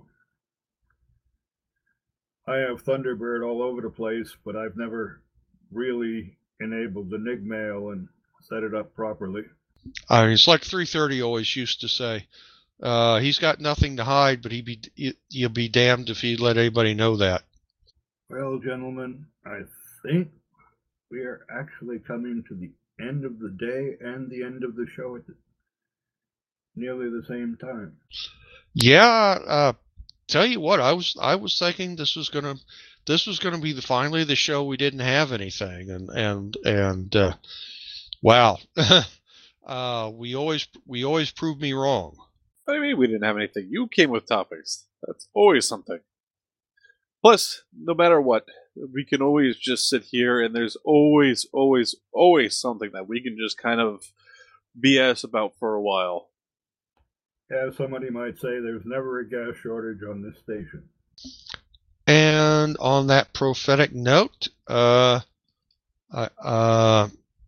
I have Thunderbird all over the place, but I've never really enabled the N I G mail and set it up properly. I mean, it's like three thirty always used to say. Uh, he's got nothing to hide, but he be you'll be damned if he'd let anybody know that. Well, gentlemen, I think we are actually coming to the end of the day and the end of the show at the, nearly the same time. Yeah, uh, tell you what, I was I was thinking this was gonna this was gonna be the finally the show we didn't have anything, and and and uh, wow, uh, we always we always prove me wrong. I mean, we didn't have anything. You came with topics. That's always something. Plus, no matter what, we can always just sit here and there's always, always, always something that we can just kind of B S about for a while. As somebody might say, there's never a gas shortage on this station. And on that prophetic note, uh, I, uh,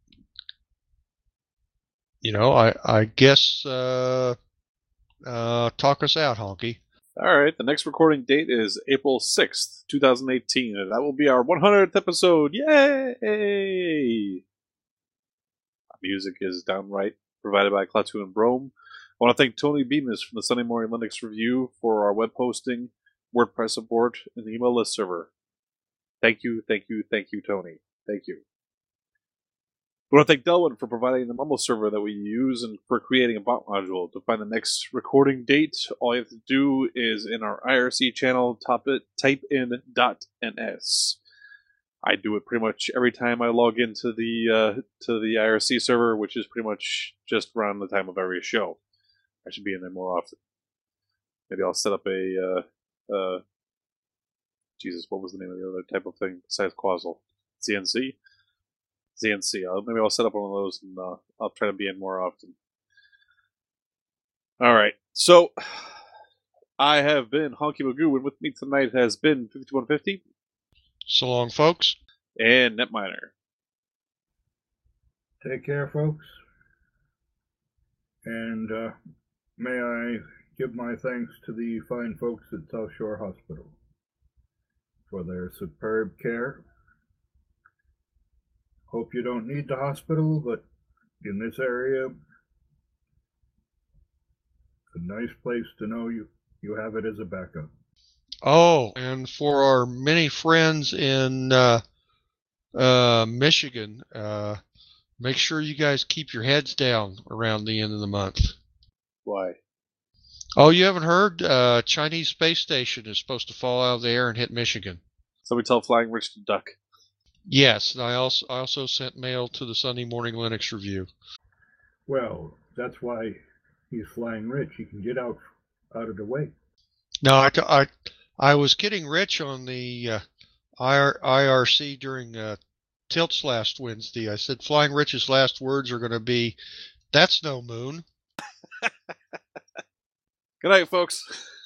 you know, I I guess uh, uh, talk us out, Honky. All right, the next recording date is April sixth, twenty eighteen, and that will be our one hundredth episode. Yay! Our music is downright provided by Klaatu and Brome. I want to thank Tony Bemis from the Sunday Morning Linux Review for our web hosting, WordPress support, and the email list server. Thank you, thank you, thank you, Tony. Thank you. We want to thank Delwyn for providing the Mumble server that we use and for creating a bot module. To find the next recording date, all you have to do is in our I R C channel, top it, type in .ns. I do it pretty much every time I log into the uh, to the I R C server, which is pretty much just around the time of every show. I should be in there more often. Maybe I'll set up a uh, uh, Jesus, what was the name of the other type of thing besides Quazzle? C N C. Z N C. I'll, maybe I'll set up one of those and uh, I'll try to be in more often. All right. So I have been Honky Magoo, and with me tonight has been fifty-one fifty. So long, folks. And Netminer. Take care, folks. And uh, may I give my thanks to the fine folks at South Shore Hospital for their superb care. Hope you don't need the hospital, but in this area, it's a nice place to know you, you have it as a backup. Oh, and for our many friends in uh, uh, Michigan, uh, make sure you guys keep your heads down around the end of the month. Why? Oh, you haven't heard? Uh, Chinese space station is supposed to fall out of the air and hit Michigan. So we tell Flying Rich to duck. Yes, and I also I also sent mail to the Sunday Morning Linux Review. Well, that's why he's flying rich. He can get out out of the way. No, I, I, I was kidding Rich on the uh, I R C during uh, Tilts last Wednesday. I said Flying Rich's last words are going to be, "That's no moon." Good night, folks.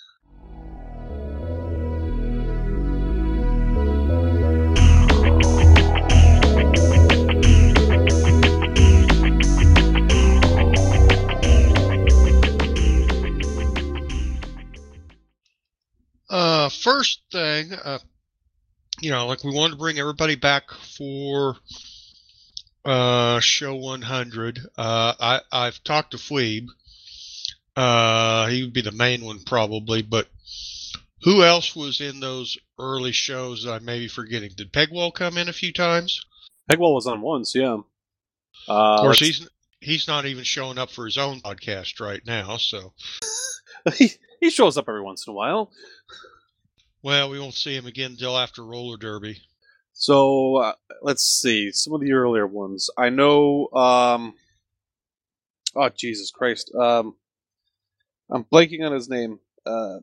Uh, first thing, uh, you know, like we wanted to bring everybody back for uh, show one hundred. Uh, I, I've talked to Fleeb. Uh, he would be the main one probably, but who else was in those early shows that I may be forgetting? Did Pegwell come in a few times? Pegwell was on once, yeah. Uh, of course, let's- he's he's not even showing up for his own podcast right now, so. he, he shows up every once in a while. Well, we won't see him again until after roller derby. So uh, let's see some of the earlier ones. I know. Um, oh Jesus Christ! Um, I'm blanking on his name. Uh,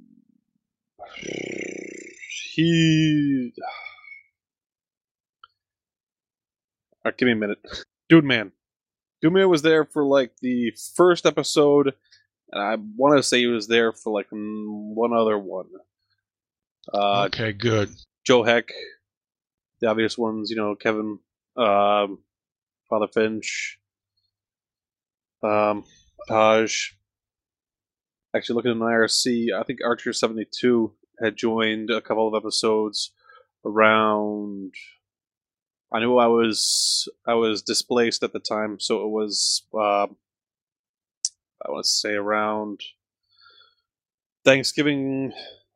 he. All right, give me a minute. Dude, man. Dumier was there for like the first episode, and I want to say he was there for like one other one. Uh, okay, good. Joe Heck, the obvious ones, you know, Kevin, um, Father Finch, um, Taj. Actually, looking at an I R C, I think Archer seventy-two had joined a couple of episodes around. I knew I was I was displaced at the time, so it was uh, I want to say around Thanksgiving,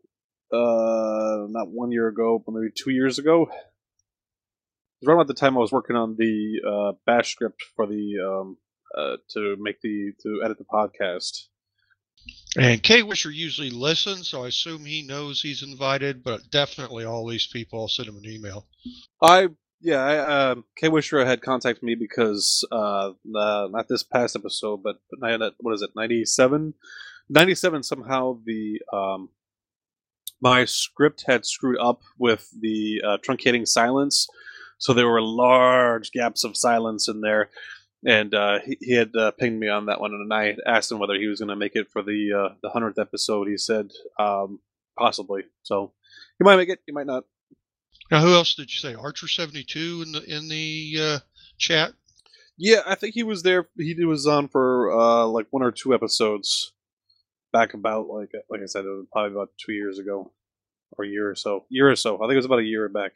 uh, not one year ago, but maybe two years ago. It was around at the time I was working on the uh, bash script for the um, uh, to make the to edit the podcast. And Kay Wisher usually listens, so I assume he knows he's invited, but definitely all these people, I'll send him an email. I yeah, I, um, Kay Wisher had contacted me because uh, uh, not this past episode, but what is it, ninety-seven? ninety-seven somehow the um, my script had screwed up with the uh, truncating silence, so there were large gaps of silence in there. And uh, he, he had uh, pinged me on that one, and I asked him whether he was going to make it for the uh, the hundredth episode. He said um, possibly. So he might make it. He might not. Now, who else did you say? Archer seventy-two in the in the uh, chat. Yeah, I think he was there. He was on for uh, like one or two episodes back about like like I said, it was probably about two years ago, or a year or so. Year or so. I think it was about a year back.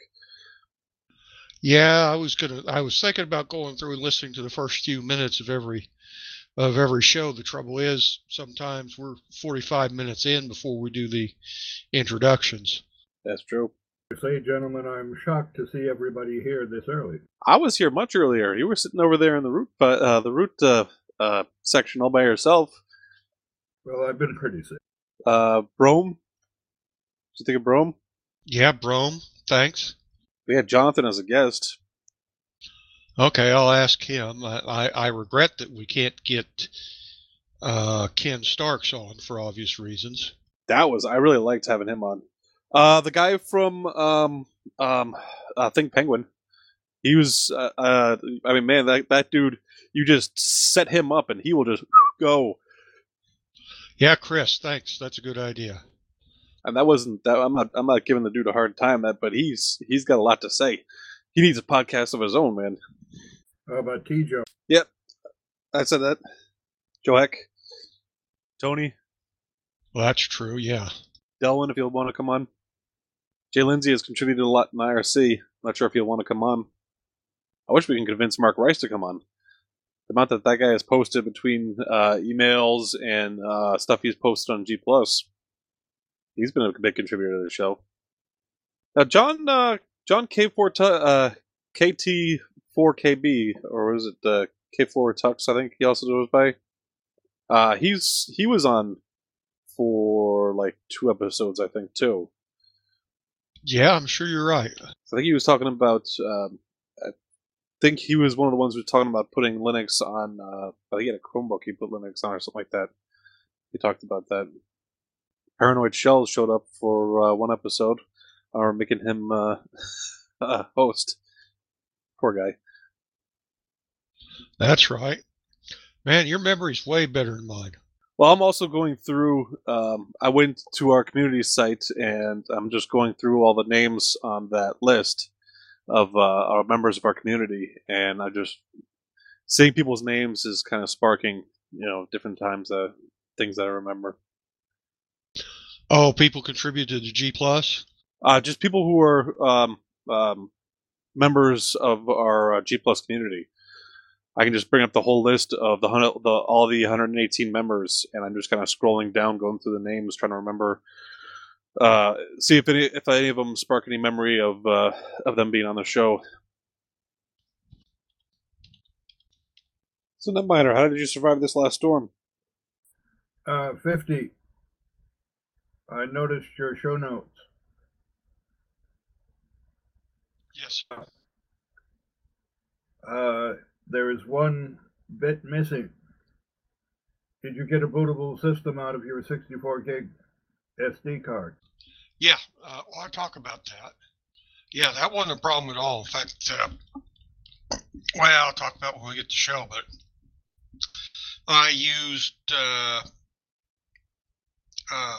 Yeah, I was gonna. I was thinking about going through and listening to the first few minutes of every of every show. The trouble is, sometimes we're forty-five minutes in before we do the introductions. That's true. You say, gentlemen, I'm shocked to see everybody here this early. I was here much earlier. You were sitting over there in the root uh, the root uh, uh, section all by yourself. Well, I've been pretty sick. Uh, Brome. Did you think of Brome? Yeah, Brome. Thanks. We had Jonathan as a guest. Okay, I'll ask him. I, I, I regret that we can't get uh, Ken Starks on for obvious reasons. That was I really liked having him on. Uh, the guy from um um uh, Think Penguin. He was uh, uh I mean man that that dude, you just set him up and he will just go. Yeah, Chris, thanks. That's a good idea. And that wasn't that. I'm not. I'm not giving the dude a hard time. That, but he's he's got a lot to say. He needs a podcast of his own, man. How about T. Joe? Yep, I said that. Joe Heck, Tony, Well, that's true. Yeah. Delwyn, if you'll want to come on. Jay Lindsay has contributed a lot in I R C. Not sure if he'll want to come on. I wish we can convince Mark Rice to come on. The amount that that guy has posted between uh, emails and uh, stuff he's posted on G Plus. He's been a big contributor to the show. Now, John, uh, John K four, uh, K T four K B, or was it uh, K four Tux? I think he also goes by. Uh, he's he was on for like two episodes, I think, too. Yeah, I'm sure you're right. I think he was talking about. Um, I think he was one of the ones who was talking about putting Linux on. Uh, I think he had a Chromebook he put Linux on or something like that. He talked about that. Paranoid Shells showed up for uh, one episode, or making him uh, a host. Poor guy. That's right. Man, your memory's way better than mine. Well, I'm also going through. Um, I went to our community site, and I'm just going through all the names on that list of uh, our members of our community, and I just seeing people's names is kind of sparking, you know, different times, uh, things that I remember. Oh, people contributed to G Plus? Uh, just people who are um, um, members of our uh, G Plus community. I can just bring up the whole list of the, the all the one hundred eighteen members, and I'm just kind of scrolling down, going through the names, trying to remember, uh, see if any if any of them spark any memory of uh, of them being on the show. So, Netminer, how did you survive this last storm? Uh, fifty. I noticed your show notes. Yes. Uh, there is one bit missing. Did you get a bootable system out of your sixty-four gig S D card? Yeah, uh, well, I'll talk about that. Yeah, that wasn't a problem at all. In fact, uh, well, I'll talk about it when we get to the show, but I used uh, uh,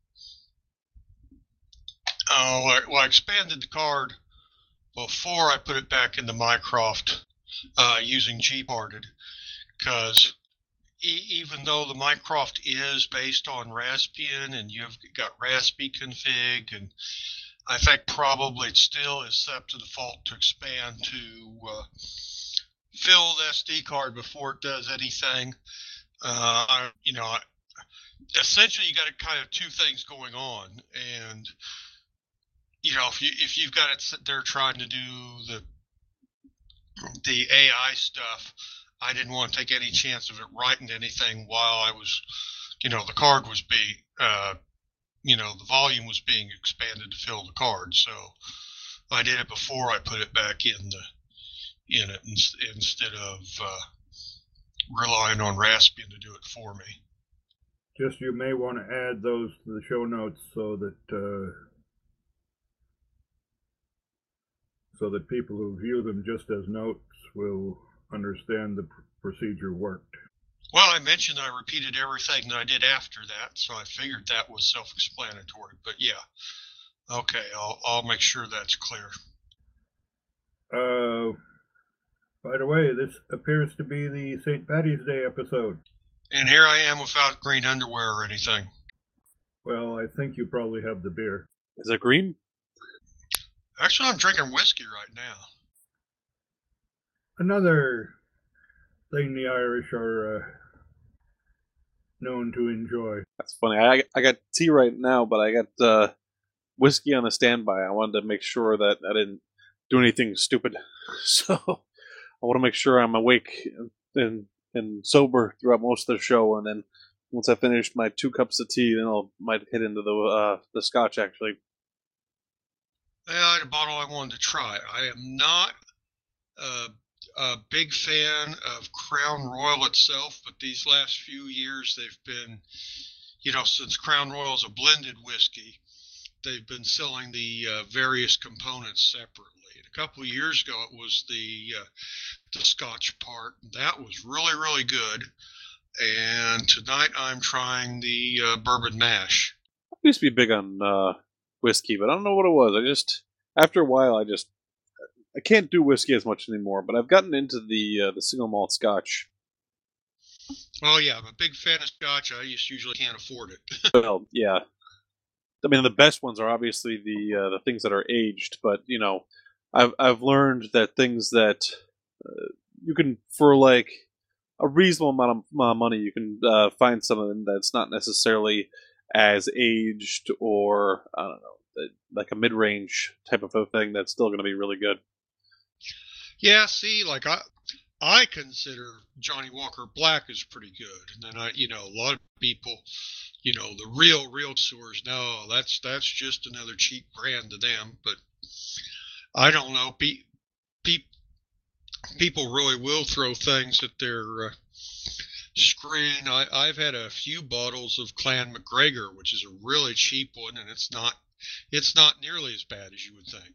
oh, well, I expanded the card before I put it back into Mycroft uh, using G-parted, because e- even though the Mycroft is based on Raspbian and you've got Raspi config, and I think probably it still is set to default to expand to uh, fill the S D card before it does anything. Uh, I, you know, I, essentially you got a kind of two things going on, and you know, if you if you've got it sit there trying to do the the A I stuff, I didn't want to take any chance of it writing anything while I was, you know, the card was being, uh, you know, the volume was being expanded to fill the card. So I did it before I put it back in the in it instead of uh, relying on Raspbian to do it for me. Just you may want to add those to the show notes so that uh, so that people who view them just as notes will understand the pr- procedure worked. Well, I mentioned I repeated everything that I did after that, so I figured that was self-explanatory. But yeah, okay, I'll I'll make sure that's clear. Uh, by the way, this appears to be the Saint Patty's Day episode. And here I am without green underwear or anything. Well, I think you probably have the beer. Is it green? Actually, I'm drinking whiskey right now. Another thing the Irish are uh, known to enjoy. That's funny. I I got tea right now, but I got uh, whiskey on the standby. I wanted to make sure that I didn't do anything stupid, so I want to make sure I'm awake and and sober throughout most of the show. And then once I finish my two cups of tea, then I'll might hit into the uh, the scotch actually. Yeah, I had a bottle I wanted to try. I am not a, a big fan of Crown Royal itself, but these last few years they've been, you know, since Crown Royal is a blended whiskey, they've been selling the uh, various components separately. And a couple of years ago, it was the uh, the Scotch part. That was really, really good. And tonight I'm trying the uh, bourbon mash. I used to be big on uh, whiskey, but I don't know what it was. I just after a while, I just I can't do whiskey as much anymore. But I've gotten into the uh, the single malt Scotch. Oh yeah, I'm a big fan of Scotch. I just usually can't afford it. Well, yeah. I mean, the best ones are obviously the uh, the things that are aged, but you know, I've I've learned that things that uh, you can for like a reasonable amount of, amount of money, you can uh, find something that's not necessarily as aged or I don't know, like a mid range type of a thing that's still going to be really good. Yeah, see, like I, I consider Johnny Walker Black is pretty good, and then I, you know, a lot of people, you know, the real, real sewers, no, that's that's just another cheap brand to them. But I don't know, pe- pe- people really will throw things at their uh, screen. I, I've had a few bottles of Clan McGregor, which is a really cheap one, and it's not, it's not nearly as bad as you would think.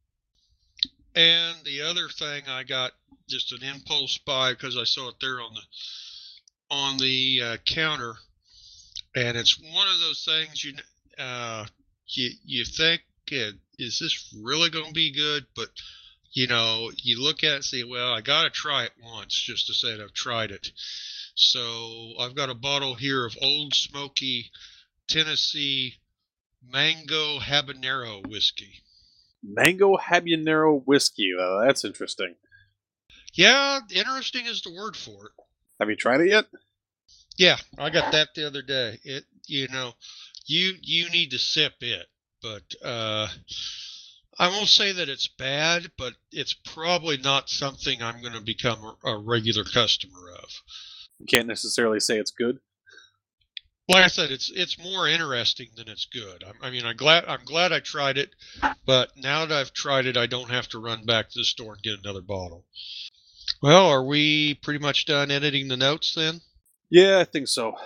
And the other thing I got just an impulse buy because I saw it there on the on the uh, counter, and it's one of those things you uh, you you think uh, is this really going to be good, but you know you look at it and say, well, I got to try it once just to say that I've tried it. So I've got a bottle here of Old Smoky Tennessee Mango Habanero whiskey. Mango Habanero whiskey. Uh, that's interesting. Yeah, interesting is the word for it. Have you tried it yet? Yeah, I got that the other day. It, you know, you you need to sip it, but uh, I won't say that it's bad, but it's probably not something I'm going to become a, a regular customer of. You can't necessarily say it's good. Like I said, it's it's more interesting than it's good. I, I mean, I'm glad I'm glad I tried it, but now that I've tried it, I don't have to run back to the store and get another bottle. Well, are we pretty much done editing the notes then? Yeah, I think so.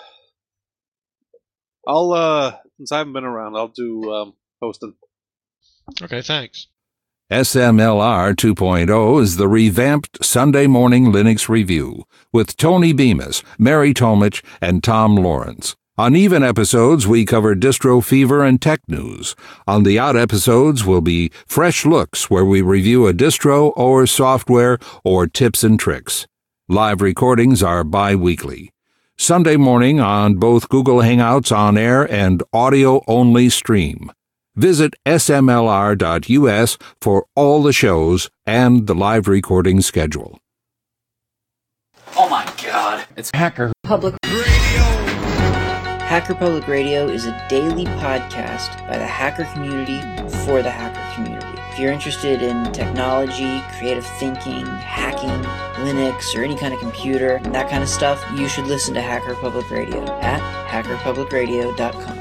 I'll uh, since I haven't been around, I'll do um, hosting. Okay, thanks. S M L R two point oh is the revamped Sunday Morning Linux Review with Tony Bemis, Mary Tomich, and Tom Lawrence. On even episodes, we cover distro fever and tech news. On the odd episodes will be fresh looks where we review a distro or software or tips and tricks. Live recordings are bi-weekly. Sunday morning on both Google Hangouts on air and audio-only stream. Visit S M L R dot U S for all the shows and the live recording schedule. Oh my god, it's Hacker Public Radio. Hacker Public Radio is a daily podcast by the hacker community for the hacker community. If you're interested in technology, creative thinking, hacking, Linux, or any kind of computer, that kind of stuff, you should listen to Hacker Public Radio at hacker public radio dot com.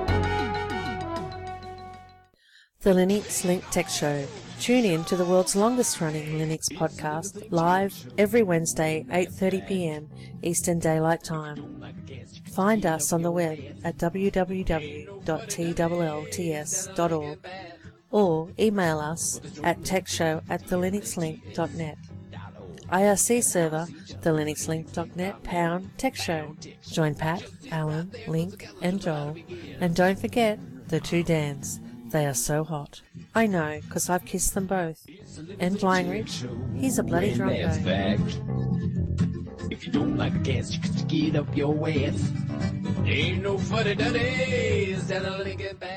The Linux Link Tech Show. Tune in to the world's longest-running Linux podcast, live every Wednesday, eight thirty p.m. Eastern Daylight Time. Find us on the web at w w w dot t l l t s dot org or email us at techshow at the linux link dot net. I R C server, the linux link dot net, pound Tech Show. Join Pat, Alan, Link, and Joel. And don't forget the two Dans. They are so hot. I know, 'cause I've kissed them both. And Blindridge, he's a bloody drunko. If you don't like a gas, you can get up your ass. Ain't no fuddy duddies that'll link it back.